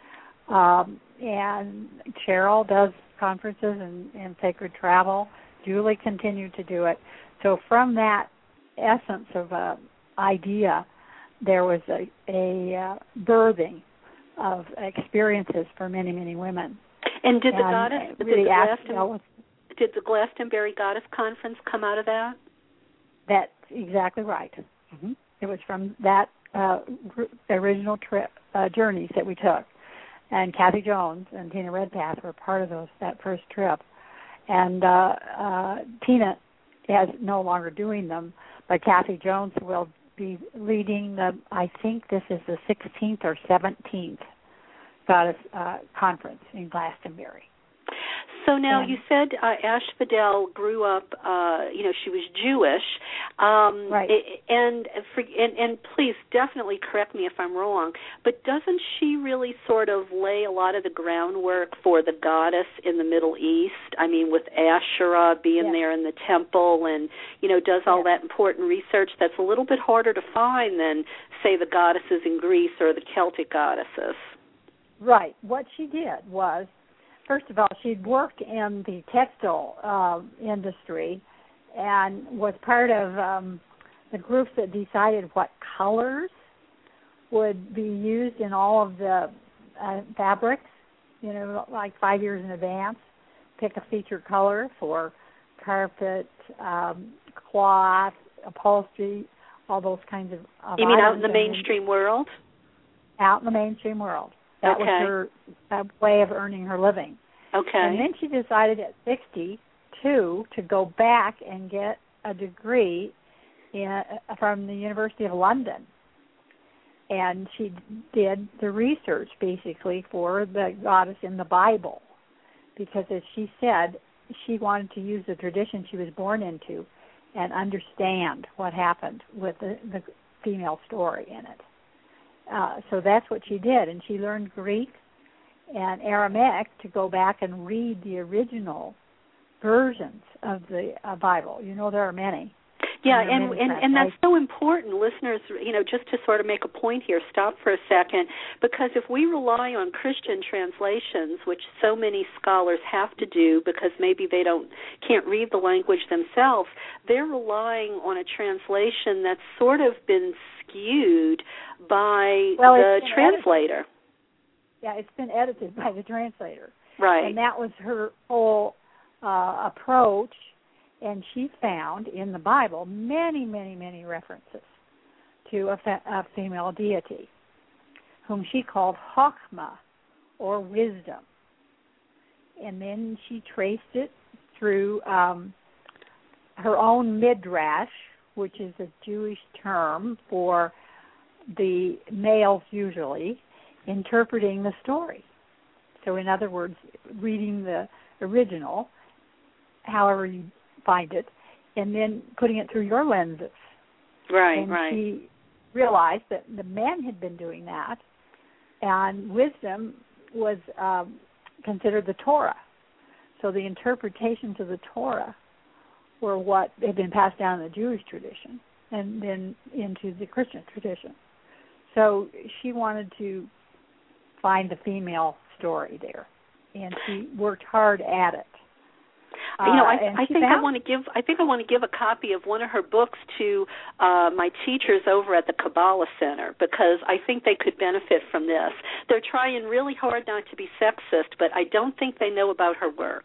um, and Cheryl does conferences and, and sacred travel. Julie continued to do it. So from that essence of a idea, there was a, a uh, birthing of experiences for many, many women. And did the and goddess, really did, the Glaston, was, did the Glastonbury Goddess Conference come out of that? That's exactly right. Mm-hmm. It was from that uh, original trip, uh, journeys that we took. And Kathy Jones and Tina Redpath were part of those that first trip. And uh, uh, Tina is no longer doing them, but Kathy Jones will be leading the, I think this is the sixteenth or seventeenth Goddess uh, Conference in Glastonbury. So now and, you said uh, Asphodel grew up, uh, you know, she was Jewish. Um, right. And, for, and, and please definitely correct me if I'm wrong, but doesn't she really sort of lay a lot of the groundwork for the goddess in the Middle East? I mean, with Asherah being yes. there in the temple and, you know, does all yes. that important research that's a little bit harder to find than, say, the goddesses in Greece or the Celtic goddesses. Right. What she did was, first of all, she'd worked in the textile uh, industry and was part of um, the groups that decided what colors would be used in all of the uh, fabrics, you know, like five years in advance, pick a featured color for carpet, um, cloth, upholstery, all those kinds of, of You mean out in the items. mainstream world? Out in the mainstream world. That okay. was her uh, way of earning her living. Okay. And then she decided at sixty-two to go back and get a degree in, from the University of London. And she did the research, basically, for the goddess in the Bible. Because, as she said, she wanted to use the tradition she was born into and understand what happened with the, the female story in it. Uh, so that's what she did, and she learned Greek and Aramaic to go back and read the original versions of the uh, Bible. You know, there are many. Yeah, and, and, and that's so important. Listeners, you know, just to sort of make a point here, stop for a second, because if we rely on Christian translations, which so many scholars have to do because maybe they don't can't read the language themselves, they're relying on a translation that's sort of been skewed by well, the translator. Edited. Yeah, it's been edited by the translator. Right. And that was her whole uh, approach. And she found in the Bible many, many, many references to a, fe- a female deity, whom she called Chokhmah, or wisdom. And then she traced it through um, her own midrash, which is a Jewish term for the males usually interpreting the story. So in other words, reading the original, however you find it, and then putting it through your lenses. Right, and right. She realized that the men had been doing that, and wisdom was um, considered the Torah. So the interpretations of the Torah were what had been passed down in the Jewish tradition and then into the Christian tradition. So she wanted to find the female story there, and she worked hard at it. You know, I, uh, I think I want to give. I think I want to give a copy of one of her books to uh, my teachers over at the Kabbalah Center, because I think they could benefit from this. They're trying really hard not to be sexist, but I don't think they know about her work.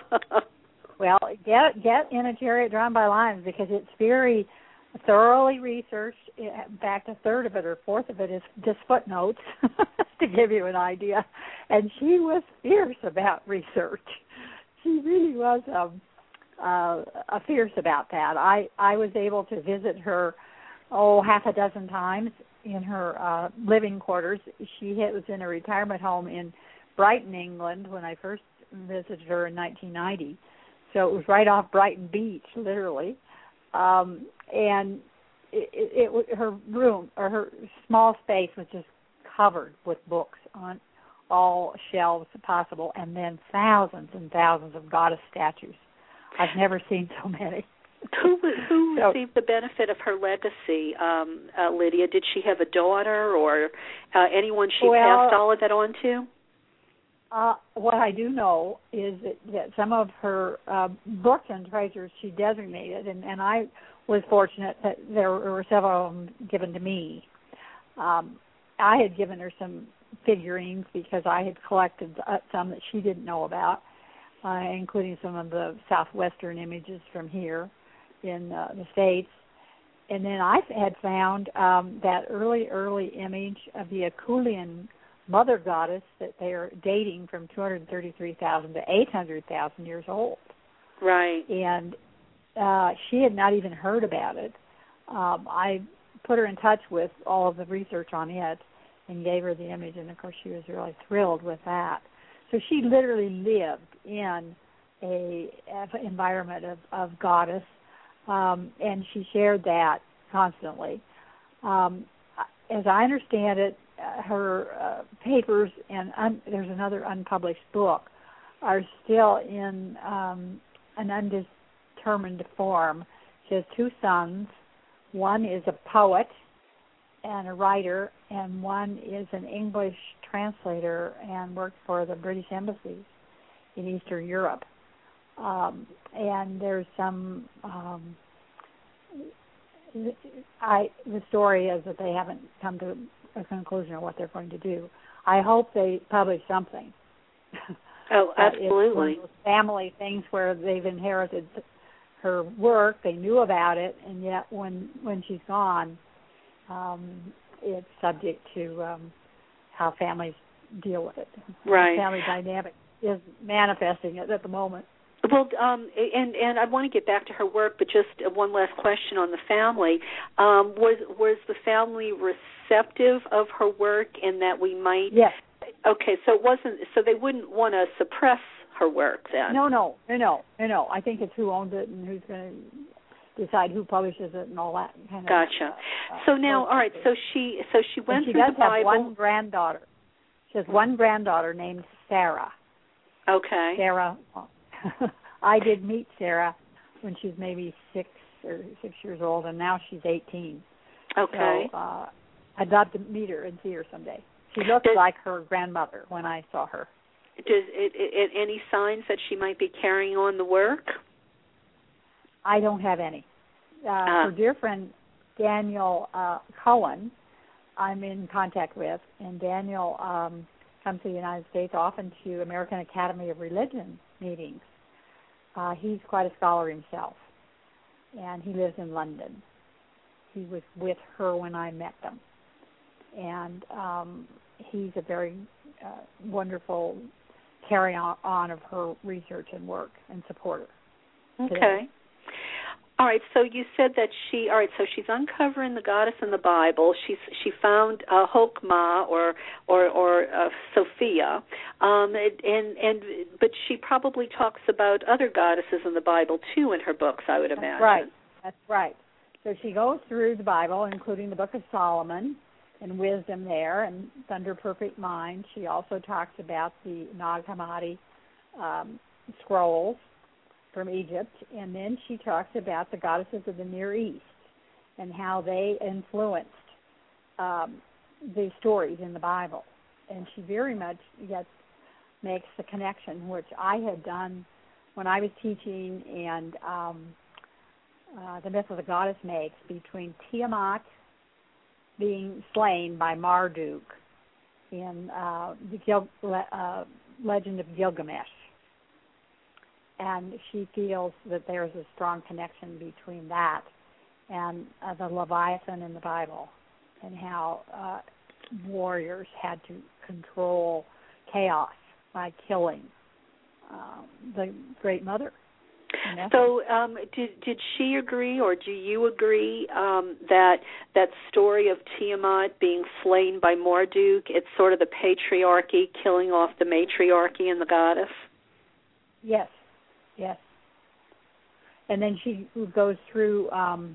Well, get get in A Chariot Drawn by Lions, because it's very thoroughly researched. In fact, a third of it or a fourth of it is just footnotes to give you an idea. And she was fierce about research. She really was um, uh, a fierce about that. I, I was able to visit her, oh, half a dozen times in her uh, living quarters. She was in a retirement home in Brighton, England, when I first visited her in nineteen ninety. So it was right off Brighton Beach, literally. Um, and it, it, it, her room, or her small space, was just covered with books on all shelves possible, and then thousands and thousands of goddess statues. I've never seen so many. Who who so, received the benefit of her legacy, um, uh, Lydia? Did she have a daughter or uh, anyone she well, passed all of that on to? Uh, what I do know is that, that some of her uh, books and treasures she designated, and, and I was fortunate that there were several of them given to me. Um, I had given her some figurines because I had collected some that she didn't know about, uh, including some of the southwestern images from here in uh, the States. And then I had found um, that early, early image of the Akulian mother goddess that they are dating from two hundred thirty-three thousand to eight hundred thousand years old. Right. And uh, she had not even heard about it. Um, I put her in touch with all of the research on it and gave her the image, and of course she was really thrilled with that. So she literally lived in a, a environment of, of goddess, um, and she shared that constantly. Um, as I understand it, uh, her uh, papers, and un- there's another unpublished book, are still in um, an undetermined form. She has two sons. One is a poet and a writer, and one is an English translator and worked for the British embassies in Eastern Europe. Um, and there's some, um, I, the story is that they haven't come to a conclusion of what they're going to do. I hope they publish something. Oh, absolutely. It's one of those family things where they've inherited her work, they knew about it, and yet when, when she's gone, Um, it's subject to um, how families deal with it. Right. The family dynamic is manifesting it at the moment. Well, um, and and I want to get back to her work, but just one last question on the family. Um, was was the family receptive of her work, in that we might? Yes. Okay, so it wasn't. So they wouldn't want to suppress her work then. No, no, no, no, no. I think it's who owns it and who's going to decide who publishes it and all that kind of. Gotcha. Uh, so now, all right. So she, so she went and she through does the Bible. have one granddaughter. She has one granddaughter named Sarah. Okay. Sarah. I did meet Sarah when she was maybe six or six years old, and now she's eighteen. Okay. So uh, I'd love to meet her and see her someday. She looks does, like her grandmother when I saw her. Does it, it, any signs that she might be carrying on the work? I don't have any. Uh, uh. Her dear friend Daniel uh, Cohen, I'm in contact with, and Daniel um, comes to the United States often to American Academy of Religion meetings. Uh, he's quite a scholar himself, and he lives in London. He was with her when I met them, and um, he's a very uh, wonderful carry on of her research and work and supporter. Okay. Today. All right, so you said that she, all right, so she's uncovering the goddess in the Bible. She's she found uh, Hokmah or or or uh, Sophia, um, and and but she probably talks about other goddesses in the Bible too in her books, I would imagine. That's right. That's right. So she goes through the Bible, including the Book of Solomon and wisdom there, and Thunder Perfect Mind. She also talks about the Nag Hammadi um, scrolls from Egypt, and then she talks about the goddesses of the Near East and how they influenced um, the stories in the Bible. And she very much gets, makes the connection, which I had done when I was teaching, and um, uh, the myth of the goddess makes between Tiamat being slain by Marduk in uh, the Gil- uh, Legend of Gilgamesh. And she feels that there's a strong connection between that and uh, the Leviathan in the Bible, and how uh, warriors had to control chaos by killing um, the Great Mother. So, um, did did she agree, or do you agree um, that that story of Tiamat being slain by Marduk, it's sort of the patriarchy killing off the matriarchy and the goddess? Yes. Yes. And then she goes through um,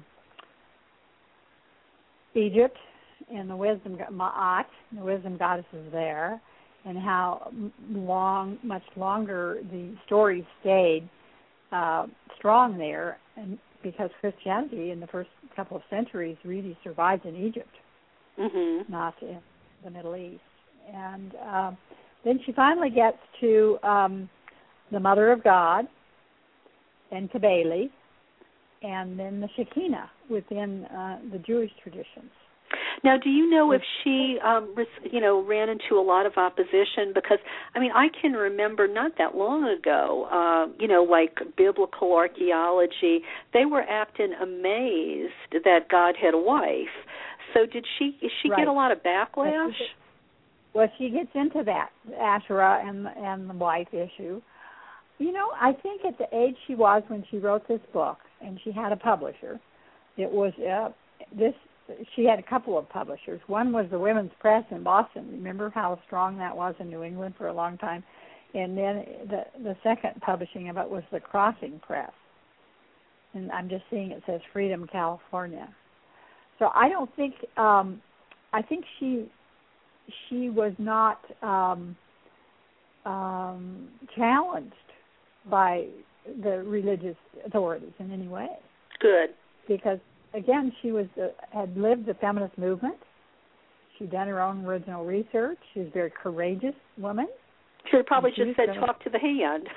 Egypt and the wisdom, Ma'at, the wisdom goddesses there, and how long, much longer the story stayed uh, strong there, and because Christianity in the first couple of centuries really survived in Egypt, mm-hmm. not in the Middle East. And uh, then she finally gets to um, the Mother of God, and Kabbalah, and then the Shekinah within uh, the Jewish traditions. Now, do you know if she, um, you know, ran into a lot of opposition? Because, I mean, I can remember not that long ago, uh, you know, like biblical archaeology, they were often amazed that God had a wife. So did she, she right. get a lot of backlash? Well, she gets into that, Asherah and, and the wife issue. You know, I think at the age she was when she wrote this book, and she had a publisher, it was uh, this. She had a couple of publishers. One was the Women's Press in Boston. Remember how strong that was in New England for a long time? And then the the second publishing of it was the Crossing Press. And I'm just seeing it says Freedom, California. So I don't think. Um, I think she she was not um, um, challenged by the religious authorities in any way. Good. Because, again, she was uh, had lived the feminist movement. She'd done her own original research. She was a very courageous woman. Should have probably just said, talk to the hand.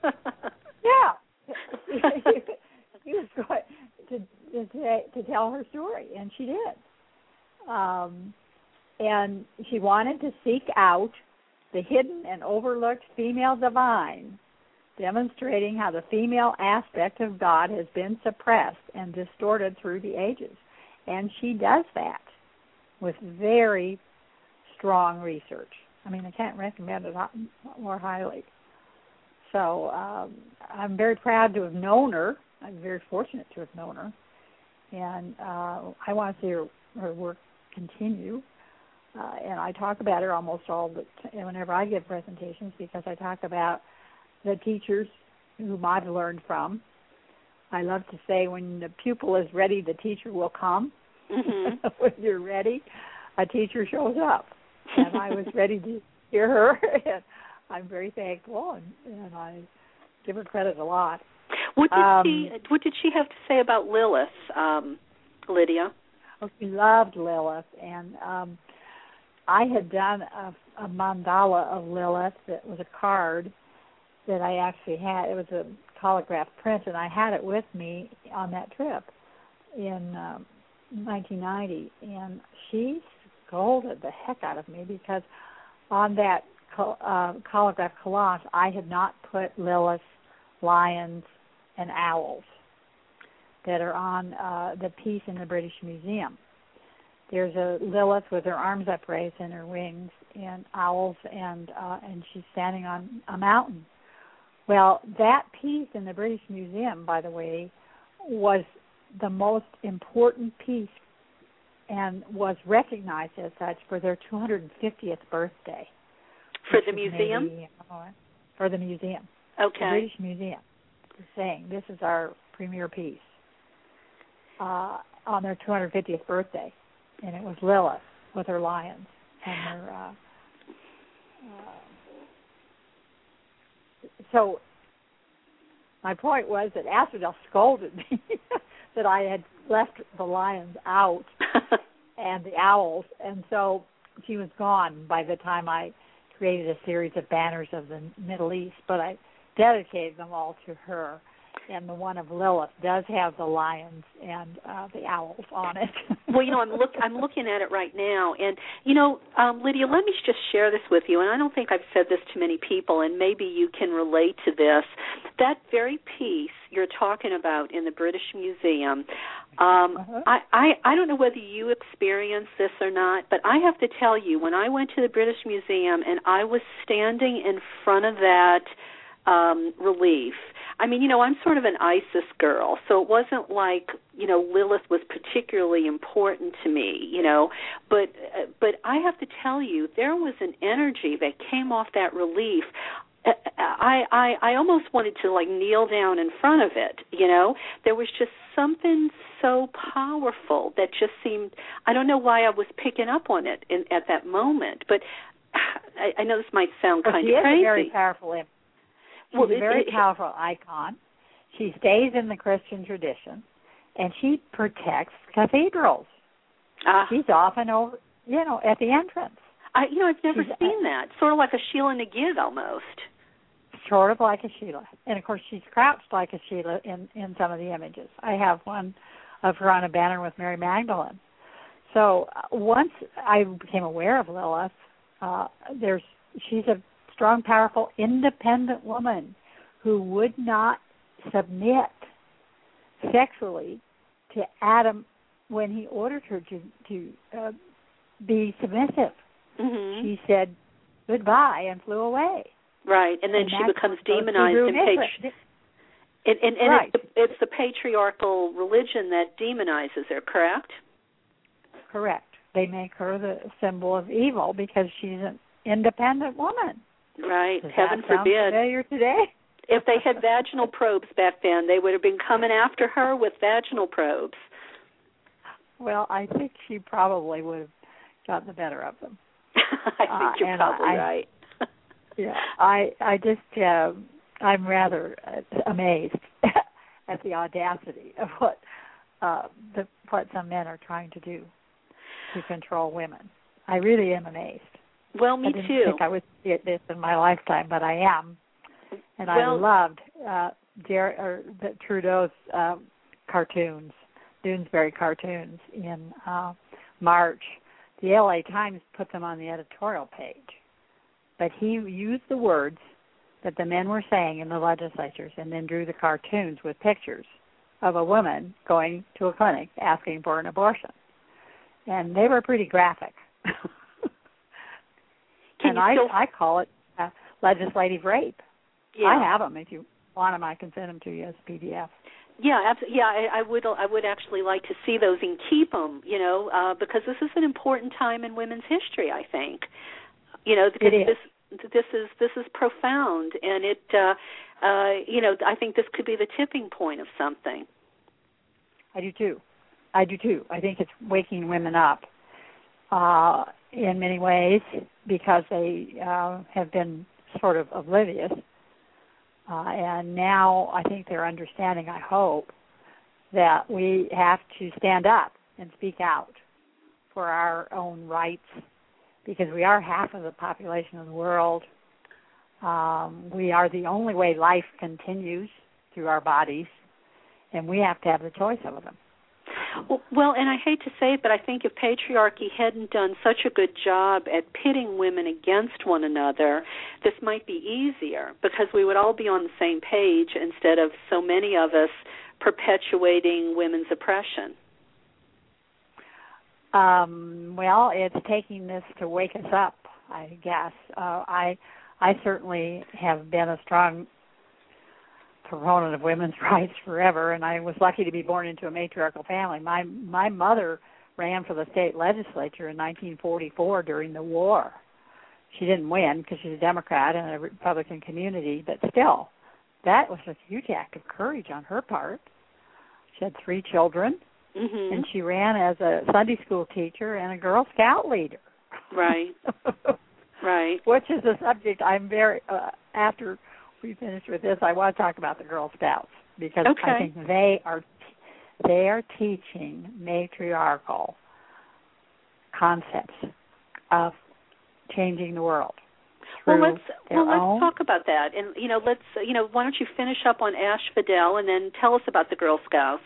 Yeah. He was going to, to, to tell her story, and she did. Um, and she wanted to seek out the hidden and overlooked female divine, demonstrating how the female aspect of God has been suppressed and distorted through the ages. And she does that with very strong research. I mean, I can't recommend it more highly. So um, I'm very proud to have known her. I'm very fortunate to have known her. And uh, I want to see her, her work continue. Uh, and I talk about her almost all the t- whenever I give presentations, because I talk about the teachers whom I've learned from. I love to say, when the pupil is ready, the teacher will come. Mm-hmm. When you're ready, a teacher shows up. And I was ready to hear her, and I'm very thankful, and, and I give her credit a lot. What did um, she What did she have to say about Lilith, um, Lydia? Oh, she loved Lilith, and um, I had done a, a mandala of Lilith that was a card that I actually had. It was a holograph print, and I had it with me on that trip in um, nineteen ninety. And she scolded the heck out of me because on that uh, holograph collage, I had not put Lilith, lions, and owls that are on uh, the piece in the British Museum. There's a Lilith with her arms upraised and her wings, and owls, and uh, and she's standing on a mountain. Well, that piece in the British Museum, by the way, was the most important piece and was recognized as such for their two hundred fiftieth birthday. For the museum? Maybe, uh, for the museum. Okay. The British Museum is saying this is our premier piece uh, on their two hundred fiftieth birthday. And it was Lilith with her lions and her... Uh, uh, so my point was that Asphodel scolded me that I had left the lions out and the owls, and so she was gone by the time I created a series of banners of the Middle East, but I dedicated them all to her. And the one of Lilith does have the lions and uh, the owls on it. Well, you know, I'm look I'm looking at it right now, and you know, um, Lydia, let me just share this with you. And I don't think I've said this to many people, and maybe you can relate to this. That very piece you're talking about in the British Museum. Um, uh-huh. I, I I don't know whether you experienced this or not, but I have to tell you, when I went to the British Museum and I was standing in front of that um, relief. I mean, you know, I'm sort of an Isis girl, so it wasn't like, you know, Lilith was particularly important to me, you know, but uh, but I have to tell you, there was an energy that came off that relief. I, I I almost wanted to, like, kneel down in front of it, you know. There was just something so powerful that just seemed, I don't know why I was picking up on it in, at that moment, but I, I know this might sound well, kind of crazy. She's a very powerful image. She's well, a very it, it, powerful icon. She stays in the Christian tradition, and she protects cathedrals. Uh, She's often over, you know, at the entrance. I, you know, I've never she's, seen uh, that. Sort of like a Sheila Nagid almost. Sort of like a Sheila, and of course she's crouched like a Sheila in in some of the images. I have one of her on a banner with Mary Magdalene. So uh, once I became aware of Lilith, uh, there's she's a strong, powerful, independent woman who would not submit sexually to Adam when he ordered her to, to uh, be submissive. Mm-hmm. She said goodbye and flew away. Right, and then and she becomes demonized and patri- and, and, and right. it's, the, it's the patriarchal religion that demonizes her, correct? Correct. They make her the symbol of evil because she's an independent woman. Right. Does Heaven that sound forbid. familiar today? If they had vaginal probes back then, they would have been coming after her with vaginal probes. Well, I think she probably would have gotten the better of them. I think uh, you're probably I, right. yeah, I I just uh, I'm rather uh, amazed at the audacity of what uh, the what some men are trying to do to control women. I really am amazed. Well, me I didn't too. think I would see this in my lifetime, but I am. And well, I loved uh, Jer- or the Trudeau's uh, cartoons, Doonesbury cartoons in uh, March. The L A Times put them on the editorial page. But he used the words that the men were saying in the legislatures and then drew the cartoons with pictures of a woman going to a clinic asking for an abortion. And they were pretty graphic. and I, still... I call it uh, legislative rape. Yeah. I have them. If you want them, I can send them to you as P D F. Yeah, absolutely. Yeah, I, I would. I would actually like to see those and keep them. You know, uh, because this is an important time in women's history. I think. You know, because it is. this this is this is profound, and it. Uh, uh, you know, I think this could be the tipping point of something. I do too. I do too. I think it's waking women up uh, in many ways because they uh, have been sort of oblivious. Uh, and now I think they're understanding, I hope, that we have to stand up and speak out for our own rights because we are half of the population of the world. Um, we are the only way life continues through our bodies, and we have to have the choice over them. Well, and I hate to say it, but I think if patriarchy hadn't done such a good job at pitting women against one another, this might be easier because we would all be on the same page instead of so many of us perpetuating women's oppression. Um, well, it's taking this to wake us up, I guess. Uh, I, I certainly have been a strong proponent of women's rights forever, and I was lucky to be born into a matriarchal family. My my mother ran for the state legislature in nineteen forty-four during the war. She didn't win because she's a Democrat in a Republican community, but still, that was a huge act of courage on her part. She had three children, mm-hmm. and she ran as a Sunday school teacher and a Girl Scout leader. Right. Right. Which is a subject I'm very, uh, after we finish with this, I want to talk about the Girl Scouts because okay. I think they are they are teaching matriarchal concepts of changing the world. Well, let's well let's own. talk about that, and you know, let's you know, why don't you finish up on Asphodel, and then tell us about the Girl Scouts.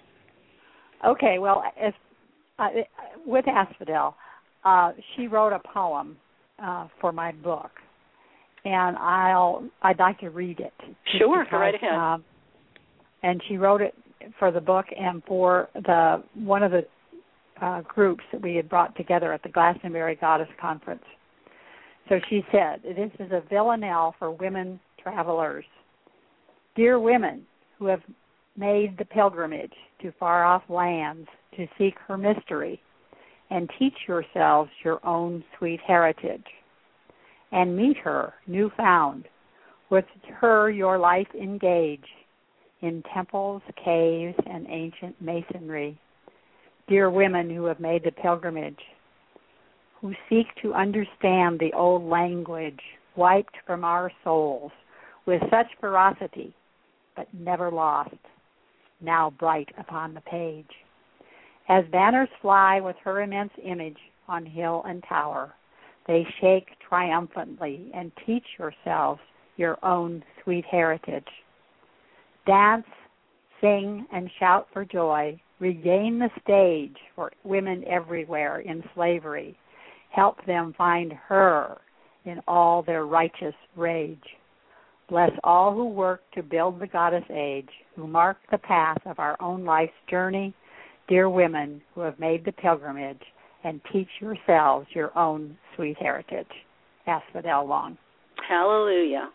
Okay, well, as, uh, with Asphodel, uh, she wrote a poem uh, for my book, and I'll I'd like to read it. Sure, because, go right ahead. Um, and she wrote it for the book and for the one of the uh, groups that we had brought together at the Glastonbury Goddess Conference. So she said, this is a villanelle for women travelers. Dear women who have made the pilgrimage to far-off lands to seek her mystery and teach yourselves your own sweet heritage, and meet her new-found, with her your life engage in temples, caves, and ancient masonry. Dear women who have made the pilgrimage, who seek to understand the old language wiped from our souls with such ferocity, but never lost, now bright upon the page. As banners fly with her immense image on hill and tower, they shake triumphantly and teach yourselves your own sweet heritage. Dance, sing, and shout for joy. Regain the stage for women everywhere in slavery. Help them find her in all their righteous rage. Bless all who work to build the goddess age, who mark the path of our own life's journey, dear women who have made the pilgrimage, and teach yourselves your own sweet heritage. Asphodel Long. Hallelujah.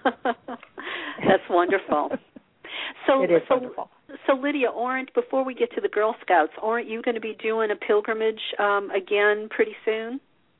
That's wonderful. So, it is so, wonderful. So, Lydia, aren't, before we get to the Girl Scouts, aren't you going to be doing a pilgrimage um, again pretty soon?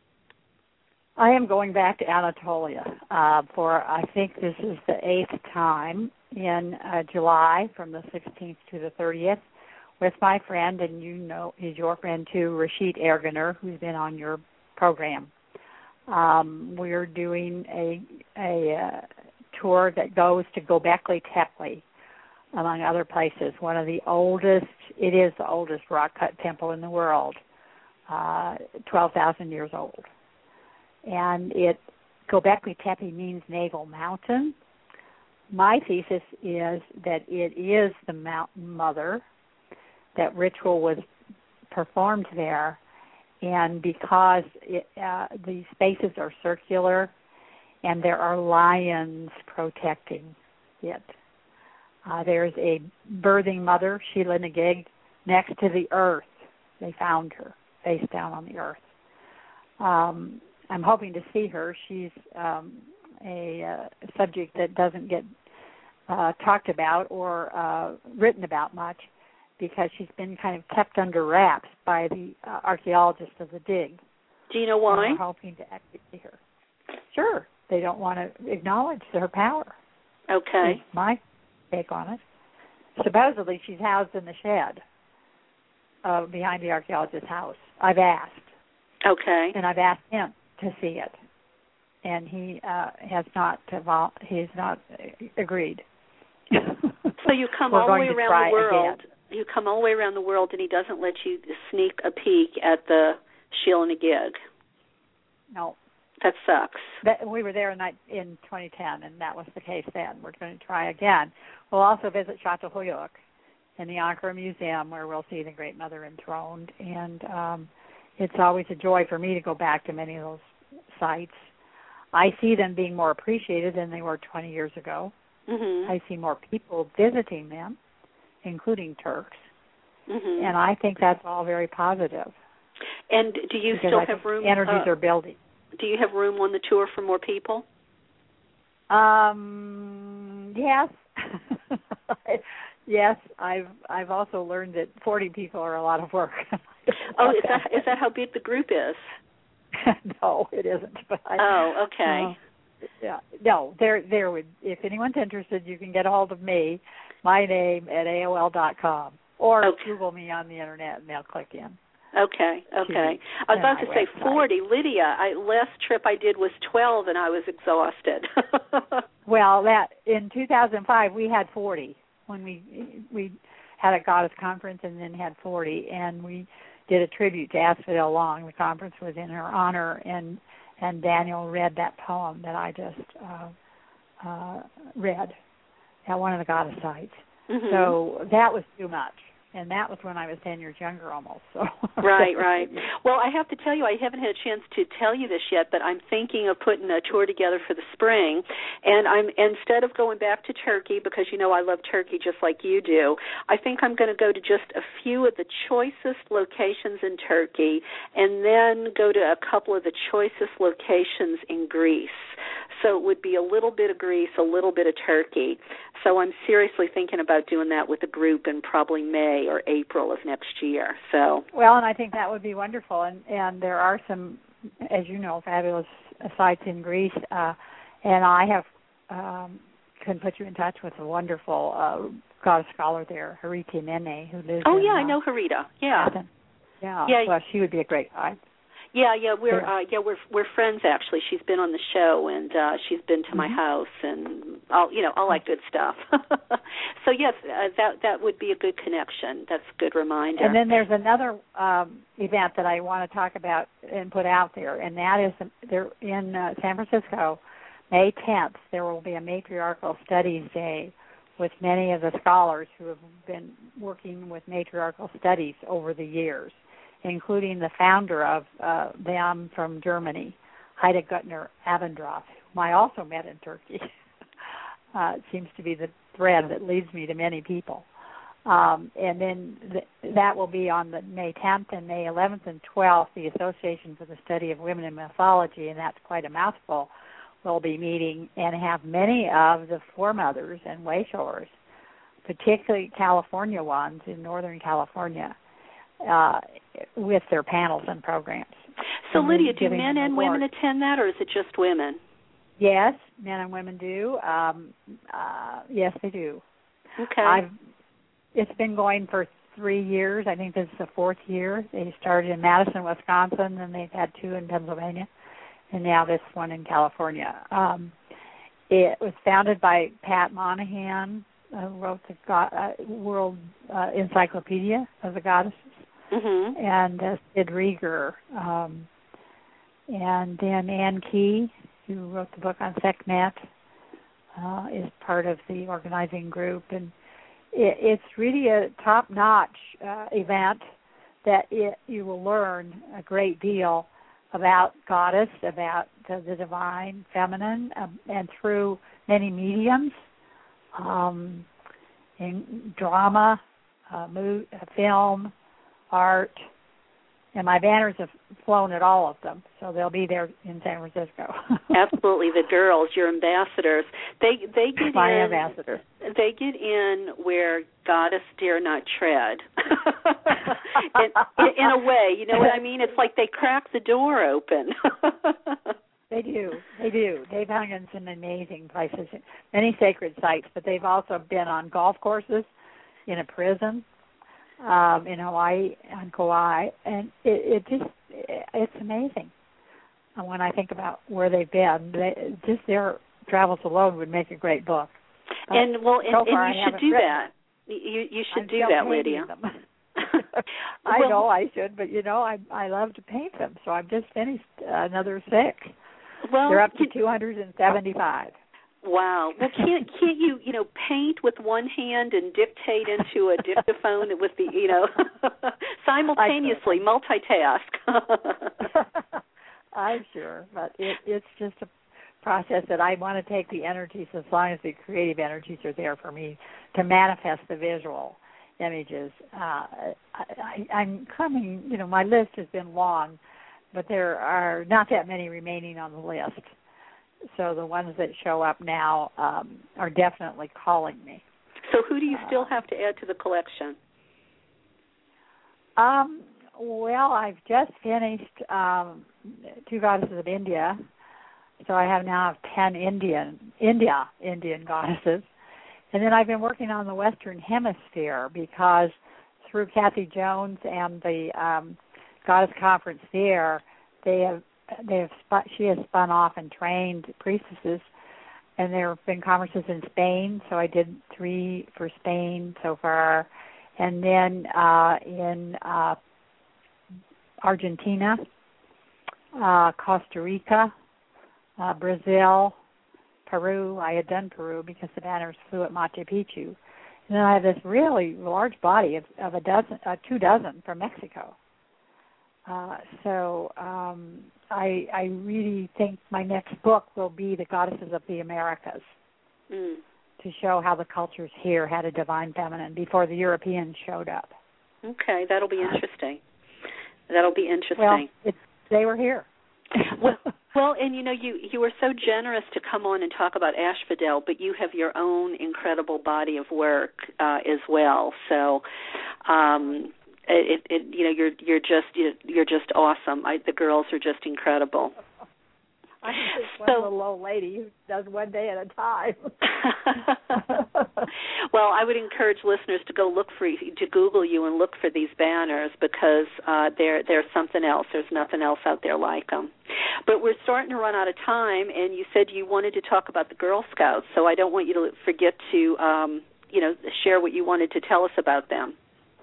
I am going back to Anatolia uh, for, I think this is the eighth time in uh, July from the sixteenth to the thirtieth with my friend, and you know he's your friend too, Rashid Ergener, who's been on your program. Um, we're doing a, a uh, tour that goes to Göbekli Tepe, among other places. One of the oldest, it is the oldest rock-cut temple in the world, uh, twelve thousand years old. And it Göbekli Tepe means navel mountain. My thesis is that it is the mountain mother, that ritual was performed there, and because it, uh, the spaces are circular and there are lions protecting it. Uh, there's a birthing mother, Sheila Nagig, next to the earth. They found her face down on the earth. Um, I'm hoping to see her. She's um, a uh, subject that doesn't get uh, talked about or uh, written about much because she's been kind of kept under wraps by the uh, archaeologists of the dig. Do you know why? And we're hoping to actually see her. Sure. They don't want to acknowledge her power. Okay. That's my take on it. Supposedly she's housed in the shed uh, behind the archaeologist's house. I've asked. Okay. And I've asked him to see it, and he uh, has not. Vol- he's not agreed. So you come We're all the way going to around try the world. Again. You come all the way around the world, and he doesn't let you sneak a peek at the Sheila Nagig. No, that sucks. That, we were there in, in twenty ten, and that was the case then. We're going to try again. We'll also visit Çatalhöyük in the Ankara Museum, where we'll see the Great Mother enthroned, and um, it's always a joy for me to go back to many of those sites. I see them being more appreciated than they were twenty years ago. Mm-hmm. I see more people visiting them, including Turks, mm-hmm. and I think that's all very positive. And do you because still I have room? Energies uh, are building. Do you have room on the tour for more people? Um, yes. Yes, I've I've also learned that forty people are a lot of work. Oh, is that is that how big the group is? No, it isn't. But I, oh, okay. Uh, yeah, no, there there would. If anyone's interested, you can get a hold of me, my name at A O L dot com, or okay. Google me on the internet, and they'll click in. Okay, okay. I was about to say website. forty. Lydia, I, last trip I did was twelve, and I was exhausted. Well, that in two thousand five we had forty when we we had a goddess conference, and then had forty, and we did a tribute to Asphodel Long. The conference was in her honor, and and Daniel read that poem that I just uh, uh, read at one of the goddess sites. Mm-hmm. So that was too much. And that was when I was ten years younger almost. So Right, right. Well, I have to tell you, I haven't had a chance to tell you this yet, but I'm thinking of putting a tour together for the spring. And I'm instead of going back to Turkey, because you know I love Turkey just like you do, I think I'm going to go to just a few of the choicest locations in Turkey, and then go to a couple of the choicest locations in Greece. So it would be a little bit of Greece, a little bit of Turkey. So I'm seriously thinking about doing that with a group in probably May or April of next year. So well, and I think that would be wonderful. And and there are some, as you know, fabulous sites in Greece. Uh, and I have um, can put you in touch with a wonderful uh, goddess scholar there, Harita Nene, who lives. Oh in, yeah, uh, I know Harita. Yeah. Athens. Yeah. Yeah. Well, she would be a great guide. Yeah, yeah, we're uh, yeah we're we're friends actually. She's been on the show, and uh, she's been to mm-hmm. my house, and all you know all that good stuff. So yes, uh, that that would be a good connection. That's a good reminder. And then there's another um, event that I want to talk about and put out there, and that is there in uh, San Francisco, May tenth. There will be a matriarchal studies day with many of the scholars who have been working with matriarchal studies over the years, including the founder of uh, them from Germany, Heide Guttner Abendroth, whom I also met in Turkey. uh, it seems to be the thread that leads me to many people. Um, and then th- that will be on the May tenth and May eleventh and twelfth, the Association for the Study of Women in Mythology, and that's quite a mouthful, will be meeting and have many of the foremothers and wayshowers, particularly California ones in Northern California, Uh, with their panels and programs. So, and Lydia, do men and women attend that, or is it just women? Yes, men and women do. Um, uh, yes, they do. Okay. I've, it's been going for three years. I think this is the fourth year. They started in Madison, Wisconsin, and they've had two in Pennsylvania, and now this one in California. Um, it was founded by Pat Monahan, who wrote the God, uh, World uh, Encyclopedia of the Goddesses. Mm-hmm. And uh, Sid Rieger, um, and then Ann Key, who wrote the book on Sekhmet, uh, is part of the organizing group. And it, it's really a top-notch uh, event that it, you will learn a great deal about goddess, about the, the divine feminine, um, and through many mediums, um, in drama, uh, mo- film, art, and my banners have flown at all of them, so they'll be there in San Francisco. Absolutely, the girls, your ambassadors, they they get my in. ambassadors. They get in where goddess dare not tread. in, in, in a way, you know what I mean? It's like they crack the door open. They do. They do. They've hung in some amazing places, many sacred sites, but they've also been on golf courses, in a prison, um, in Hawaii, on Kauai, and it, it just, it's amazing. And when I think about where they've been, they, just their travels alone would make a great book. But and well, and, so and far you I should do written. that. You you should I'm do that, Lydia. I well, know I should, but you know I I love to paint them, so I've just finished another six. Well, they're up to you, two hundred seventy-five. Wow. Well, can't can't you you know paint with one hand and dictate into a dictaphone with the you know simultaneously multitask? I'm sure, but it, it's just a process that I want to take the energies, as long as the creative energies are there for me to manifest the visual images. Uh, I, I'm coming, you know, my list has been long, but there are not that many remaining on the list. So the ones that show up now um, are definitely calling me. So who do you still have to add to the collection? Um, well, I've just finished um, Two Goddesses of India, so I have now have ten Indian, India, Indian goddesses. And then I've been working on the Western Hemisphere because through Kathy Jones and the um, Goddess Conference there, they have they have spun, she has spun off and trained priestesses, and there have been conferences in Spain. So I did three for Spain so far, and then uh, in uh, Argentina, uh, Costa Rica, uh, Brazil, Peru. I had done Peru because the banners flew at Machu Picchu. And then I have this really large body of, of a dozen, uh, two dozen from Mexico. Uh, so um, I, I really think my next book will be The Goddesses of the Americas, mm. to show how the cultures here had a divine feminine before the Europeans showed up. Okay, that'll be interesting. That'll be interesting. Well, it's, they were here. well, well, and you know, you you were so generous to come on and talk about Asphodel, but you have your own incredible body of work uh, as well. So, um, it, it you know, you're you're just you're just awesome. I, the girls are just incredible. I'm just one so, little old lady who does one day at a time. Well, I would encourage listeners to go look for to Google you and look for these banners because uh, they're they're something else. There's nothing else out there like them. But we're starting to run out of time, and you said you wanted to talk about the Girl Scouts, so I don't want you to forget to um, you know share what you wanted to tell us about them.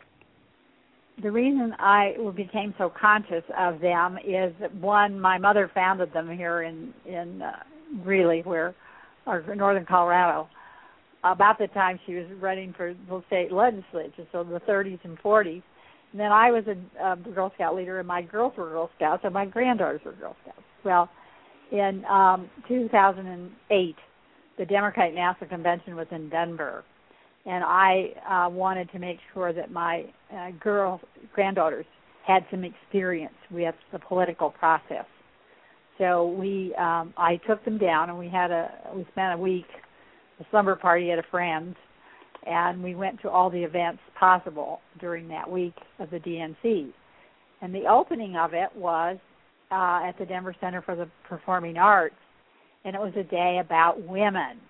The reason I became so conscious of them is that, one, my mother founded them here in in uh, Greeley, where, or northern Colorado, about the time she was running for the state legislature, so the thirties and forties. And then I was a, a Girl Scout leader, and my girls were Girl Scouts, and my granddaughters were Girl Scouts. Well, in um, two thousand eight, the Democratic National Convention was in Denver. And I uh, wanted to make sure that my uh, girl granddaughters had some experience with the political process. So we, um, I took them down, and we had a, we spent a week, a slumber party at a friend's, and we went to all the events possible during that week of the D N C. And the opening of it was uh, at the Denver Center for the Performing Arts, and it was a day about women.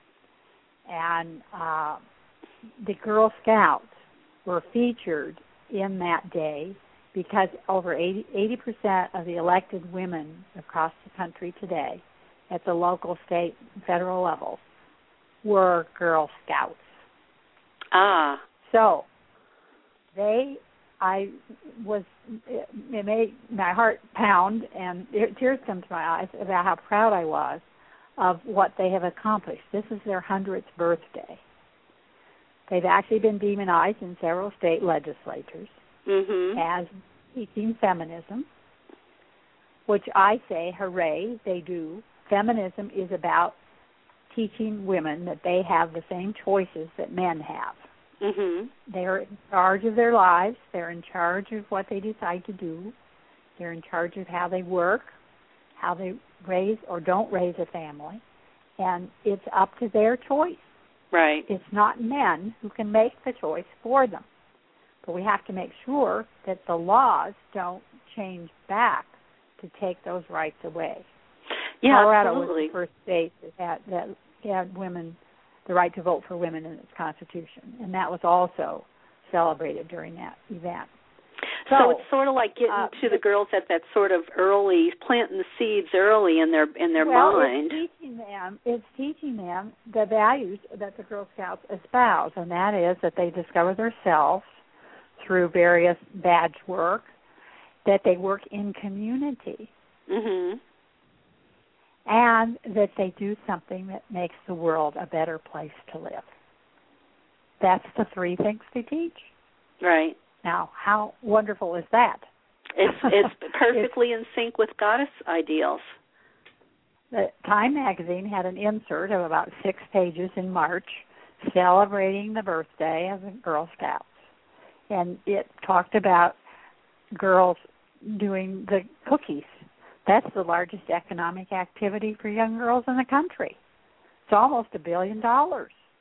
And uh, the Girl Scouts were featured in that day because over eighty percent of the elected women across the country today at the local, state, and federal levels were Girl Scouts. Ah. So they, I was, it made my heart pound and tears come to my eyes about how proud I was of what they have accomplished. This is their hundredth birthday. They've actually been demonized in several state legislatures mm-hmm. as teaching feminism, which I say, hooray, they do. Feminism is about teaching women that they have the same choices that men have. Mm-hmm. They're in charge of their lives. They're in charge of what they decide to do. They're in charge of how they work, how they raise or don't raise a family, and it's up to their choice. Right. It's not men who can make the choice for them. But we have to make sure that the laws don't change back to take those rights away. Yeah, Colorado absolutely. was the first state that had, that had women, the right to vote for women in its constitution, and that was also celebrated during that event. So, so it's sort of like getting uh, to the girls at that sort of early, planting the seeds early in their in their well, mind. It's teaching them, it's teaching them the values that the Girl Scouts espouse, and that is that they discover themselves through various badge work, that they work in community, mm-hmm. and that they do something that makes the world a better place to live. That's the three things they teach. Right. Now, how wonderful is that? It's it's perfectly it's, in sync with goddess ideals. The Time magazine had an insert of about six pages in March celebrating the birthday of the Girl Scouts. And it talked about girls doing the cookies. That's the largest economic activity for young girls in the country. It's almost a billion dollars.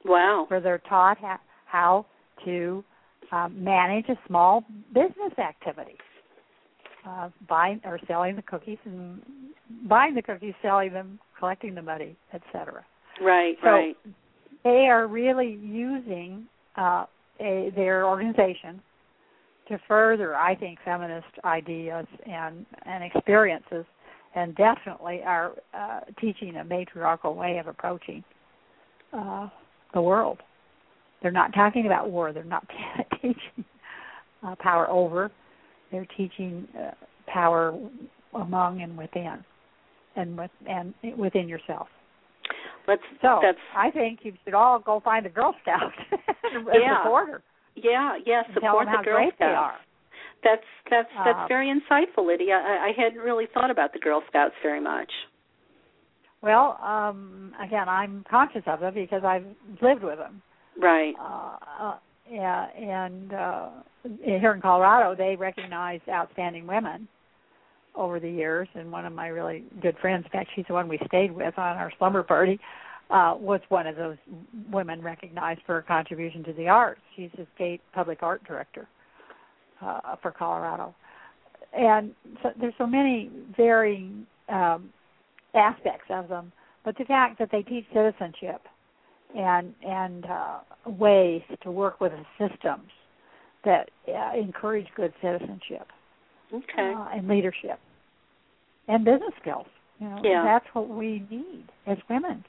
Wow. where they're taught ha- how to um, manage a small business activity, uh, buying or selling the cookies and buying the cookies, selling them, collecting the money, et cetera. Right, so right. They are really using uh, a, their organization to further, I think, feminist ideas and, and experiences, and definitely are uh, teaching a matriarchal way of approaching uh, the world. They're not talking about war. They're not teaching uh, power over. They're teaching uh, power among and within, and with, and within yourself. Let's, so that's, I think you should all go find a Girl Scout and yeah. support her. Yeah, yeah, and support tell them the how Girl great Scouts. They are. That's that's that's uh, very insightful, Lydia. I, I hadn't really thought about the Girl Scouts very much. Well, um, again, I'm conscious of it because I've lived with them. Right. Uh, uh, yeah, and uh, here in Colorado, they recognize outstanding women over the years, and one of my really good friends, in fact, she's the one we stayed with on our slumber party, uh, was one of those women recognized for her contribution to the arts. She's the state public art director uh, for Colorado. And so there's so many varying um, aspects of them, but the fact that they teach citizenship and and uh, ways to work with the systems that uh, encourage good citizenship. Okay. Uh, and leadership and business skills. You know, yeah. That's what we need as women.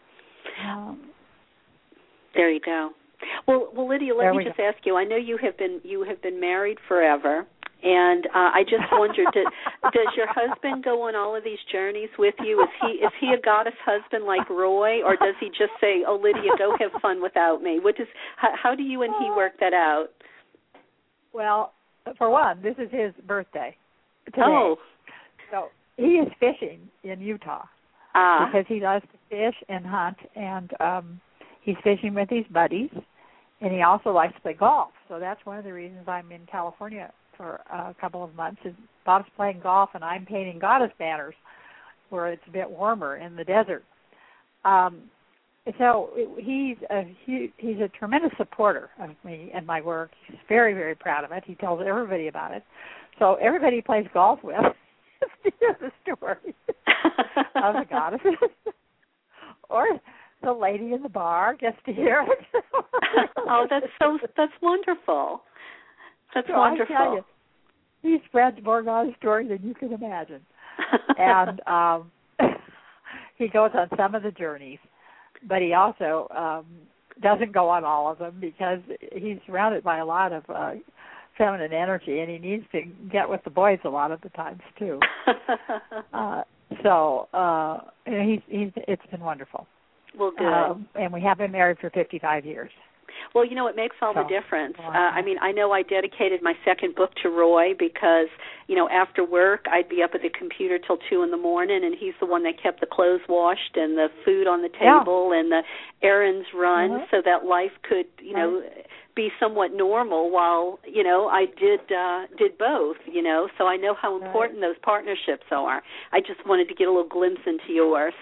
Um, there you go. Well, well, Lydia, let me we just go. ask you. I know you have been you have been married forever, and uh, I just wondered, did, does your husband go on all of these journeys with you? Is he is he a goddess husband like Roy, or does he just say, "Oh, Lydia, go have fun without me"? What does how, how do you and he work that out? Well, for one, this is his birthday today. Oh. So he is fishing in Utah ah. because he loves to fish and hunt, and um, he's fishing with his buddies, and he also likes to play golf. So that's one of the reasons I'm in California for a couple of months. Is Bob's playing golf, and I'm painting goddess banners where it's a bit warmer in the desert. Um, So he's a he, he's a tremendous supporter of me and my work. He's very, very proud of it. He tells everybody about it. So everybody he plays golf with hears the story of the goddesses. Or the lady in the bar gets to hear it. Oh, that's so that's wonderful. That's so wonderful. I tell you, he spreads more goddess stories than you can imagine. And um, he goes on some of the journeys. But he also um, doesn't go on all of them because he's surrounded by a lot of uh, feminine energy, and he needs to get with the boys a lot of the times too. uh, so uh, he's, he's it's been wonderful. Well, good. Um, and we have been married for fifty-five years. Well, you know, it makes all so, the difference. Well, Uh, I mean, I know I dedicated my second book to Roy because, you know, after work I'd be up at the computer till two in the morning, and he's the one that kept the clothes washed and the food on the table yeah. and the errands run uh-huh. so that life could, you know, be somewhat normal while, you know, I did uh, did both, you know. So I know how important right. those partnerships are. I just wanted to get a little glimpse into yours.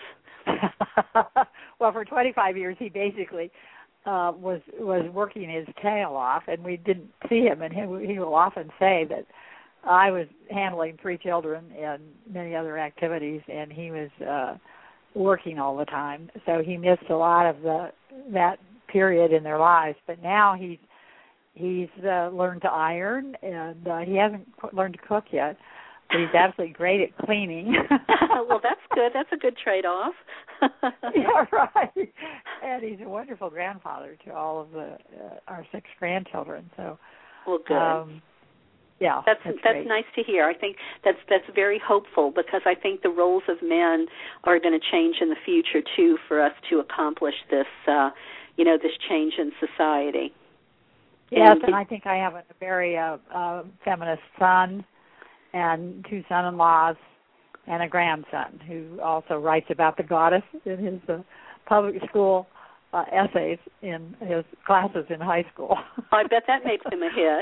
Well, for twenty-five years he basically Uh, was was working his tail off, and we didn't see him. And he, he will often say that I was handling three children and many other activities, and he was uh, working all the time. So he missed a lot of the that period in their lives. But now he's he's uh, learned to iron, and uh, he hasn't learned to cook yet. But he's absolutely great at cleaning. Well, that's good. That's a good trade-off. Yeah, right. And he's a wonderful grandfather to all of the uh, our six grandchildren. So, well, good. Um, yeah, that's that's, that's nice to hear. I think that's that's very hopeful because I think the roles of men are going to change in the future too for us to accomplish this, uh, you know, this change in society. Yes, and, and I think I have a very uh, uh, feminist son and two son-in-laws and a grandson who also writes about the goddess in his uh, public school uh, essays in his classes in high school. I bet that makes him a hit.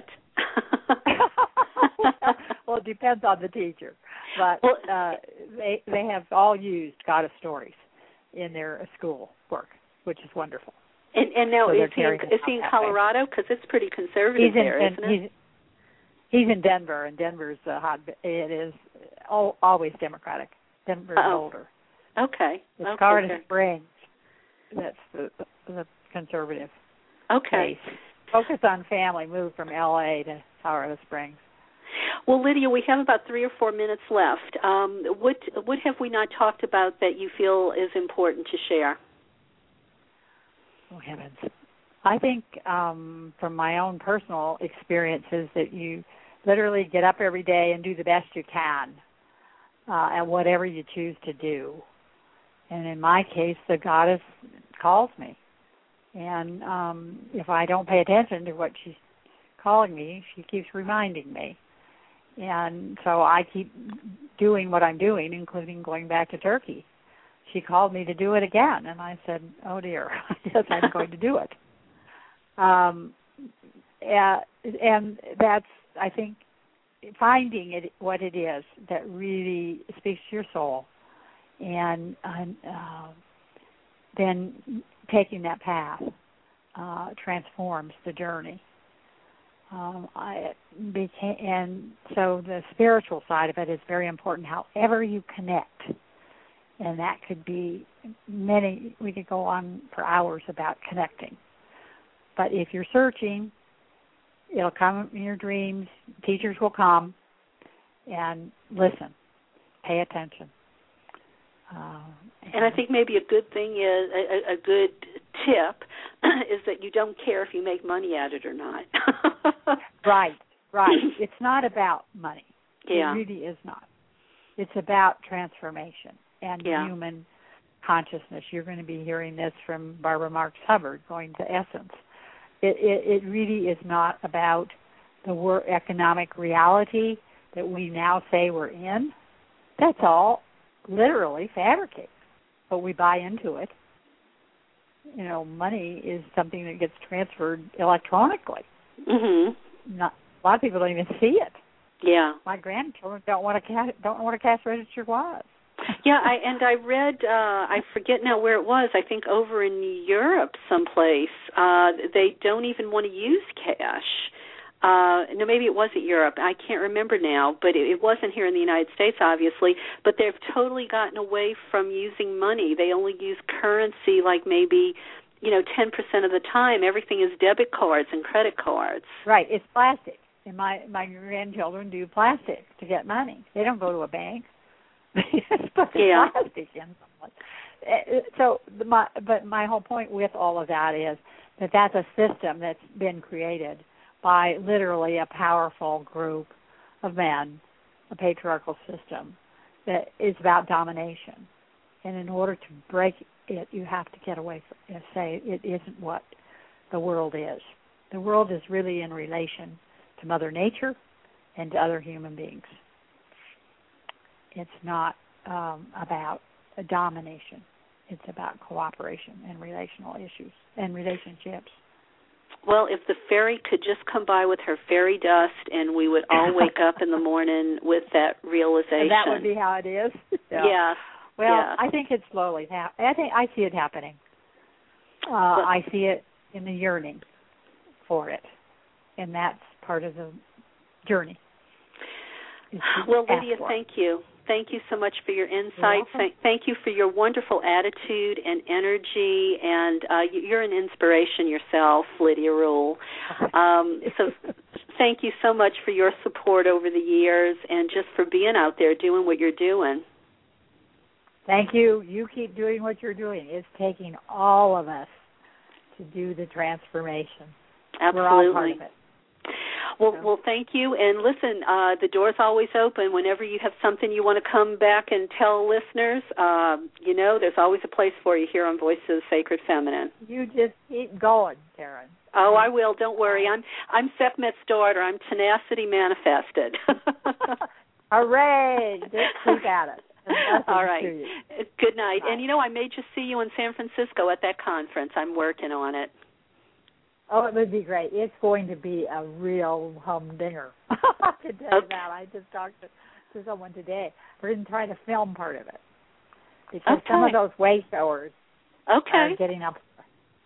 Well, it depends on the teacher. But well, uh, they they have all used goddess stories in their school work, which is wonderful. And, and now, so is he in, is he in Colorado? Because it's pretty conservative he's in, there, isn't he's, it? He's in Denver, and Denver's a hot. It is all, always Democratic. Denver's oh. older. Okay. It's okay. Colorado Springs. That's the, the conservative. Okay. Base. Focus on family. Moved from L A to Colorado Springs. Well, Lydia, we have about three or four minutes left. Um, what what have we not talked about that you feel is important to share? Oh, heavens. I think um, from my own personal experiences that you literally get up every day and do the best you can uh, at whatever you choose to do. And in my case, the goddess calls me. And um, if I don't pay attention to what she's calling me, she keeps reminding me. And so I keep doing what I'm doing, including going back to Turkey. She called me to do it again, and I said, oh, dear, I guess I'm going to do it. Um, and, and that's, I think, finding it what it is that really speaks to your soul, and uh, then taking that path uh, transforms the journey. Um, I became, and so the spiritual side of it is very important. However you connect, and that could be many. We could go on for hours about connecting. But if you're searching, it'll come in your dreams. Teachers will come, and listen, pay attention. Uh, and I think maybe a good thing is a, a good tip is that you don't care if you make money at it or not. Right, right. It's not about money. Yeah. It really is not. It's about transformation and yeah. human consciousness. You're going to be hearing this from Barbara Marx Hubbard, Going to Essence. It, it, it really is not about the wor- economic reality that we now say we're in. That's all literally fabricated, but we buy into it. You know, money is something that gets transferred electronically. Mm-hmm. Not, a lot of people don't even see it. Yeah. My grandchildren don't want to cash, don't know what a cash register was. Yeah, I, and I read, uh, I forget now where it was, I think over in Europe someplace, uh, they don't even want to use cash. Uh, no, maybe it was at Europe. I can't remember now, but it, it wasn't here in the United States, obviously. But they've totally gotten away from using money. They only use currency like maybe, you know, ten percent of the time. Everything is debit cards and credit cards. Right, it's plastic. And my, my grandchildren do plastic to get money. They don't go to a bank. They just put the yeah. plastic in. So, my, but my whole point with all of that is that that's a system that's been created by literally a powerful group of men, a patriarchal system that is about domination. And in order to break it, you have to get away from it, say it isn't what the world is. The world is really in relation to Mother Nature and to other human beings. It's not um, about a domination. It's about cooperation and relational issues and relationships. Well, if the fairy could just come by with her fairy dust and we would all wake up in the morning with that realization. And that would be how it is? Yeah. yeah. Well, yeah. I think it's slowly happening. I think I see it happening. Uh, well, I see it in the yearning for it. And that's part of the journey. Well, Lydia, thank you. Thank you so much for your insights. Thank, thank you for your wonderful attitude and energy, and uh, you're an inspiration yourself, Lydia Rule. Um, so thank you so much for your support over the years and just for being out there doing what you're doing. Thank you. You keep doing what you're doing. It's taking all of us to do the transformation. Absolutely. We're all part of it. Well, well, thank you. And listen, uh, the door's always open. Whenever you have something you want to come back and tell listeners, uh, you know, there's always a place for you here on Voices of the Sacred Feminine. You just keep going, Karen. Oh, I will. Don't worry. I'm I'm Sekhmet's daughter. I'm tenacity manifested. Hooray! Just keep at it. All right. Good night. Bye. And, you know, I may just see you in San Francisco at that conference. I'm working on it. Oh, it would be great. It's going to be a real humdinger. I can tell you okay. that. I just talked to, to someone today. We're going to try to film part of it. Because okay. some of those way showers okay. are getting up.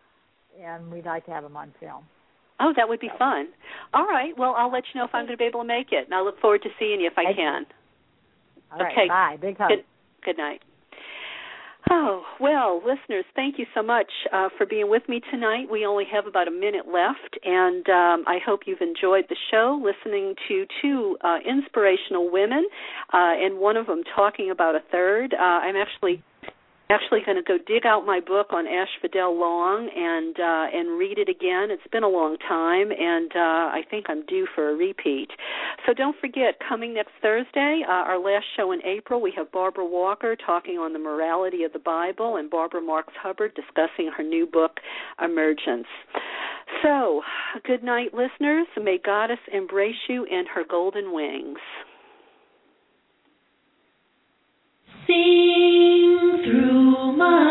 and we'd like to have them on film. Oh, that would be fun. All right. Well, I'll let you know if I'm going to be able to make it, and I look forward to seeing you if I Thank can. You. All okay. Right, bye. Big hug. Good, good night. Oh, well, listeners, thank you so much uh, for being with me tonight. We only have about a minute left, and um, I hope you've enjoyed the show, listening to two uh, inspirational women, uh, and one of them talking about a third. Uh, I'm actually actually going to go dig out my book on Asphodel Long and uh, and read it again. It's been a long time, and uh, I think I'm due for a repeat. So don't forget, coming next Thursday, uh, our last show in April, we have Barbara Walker talking on the morality of the Bible, and Barbara Marks Hubbard discussing her new book, Emergence. So, good night, listeners. May Goddess embrace you in her golden wings. Sing through my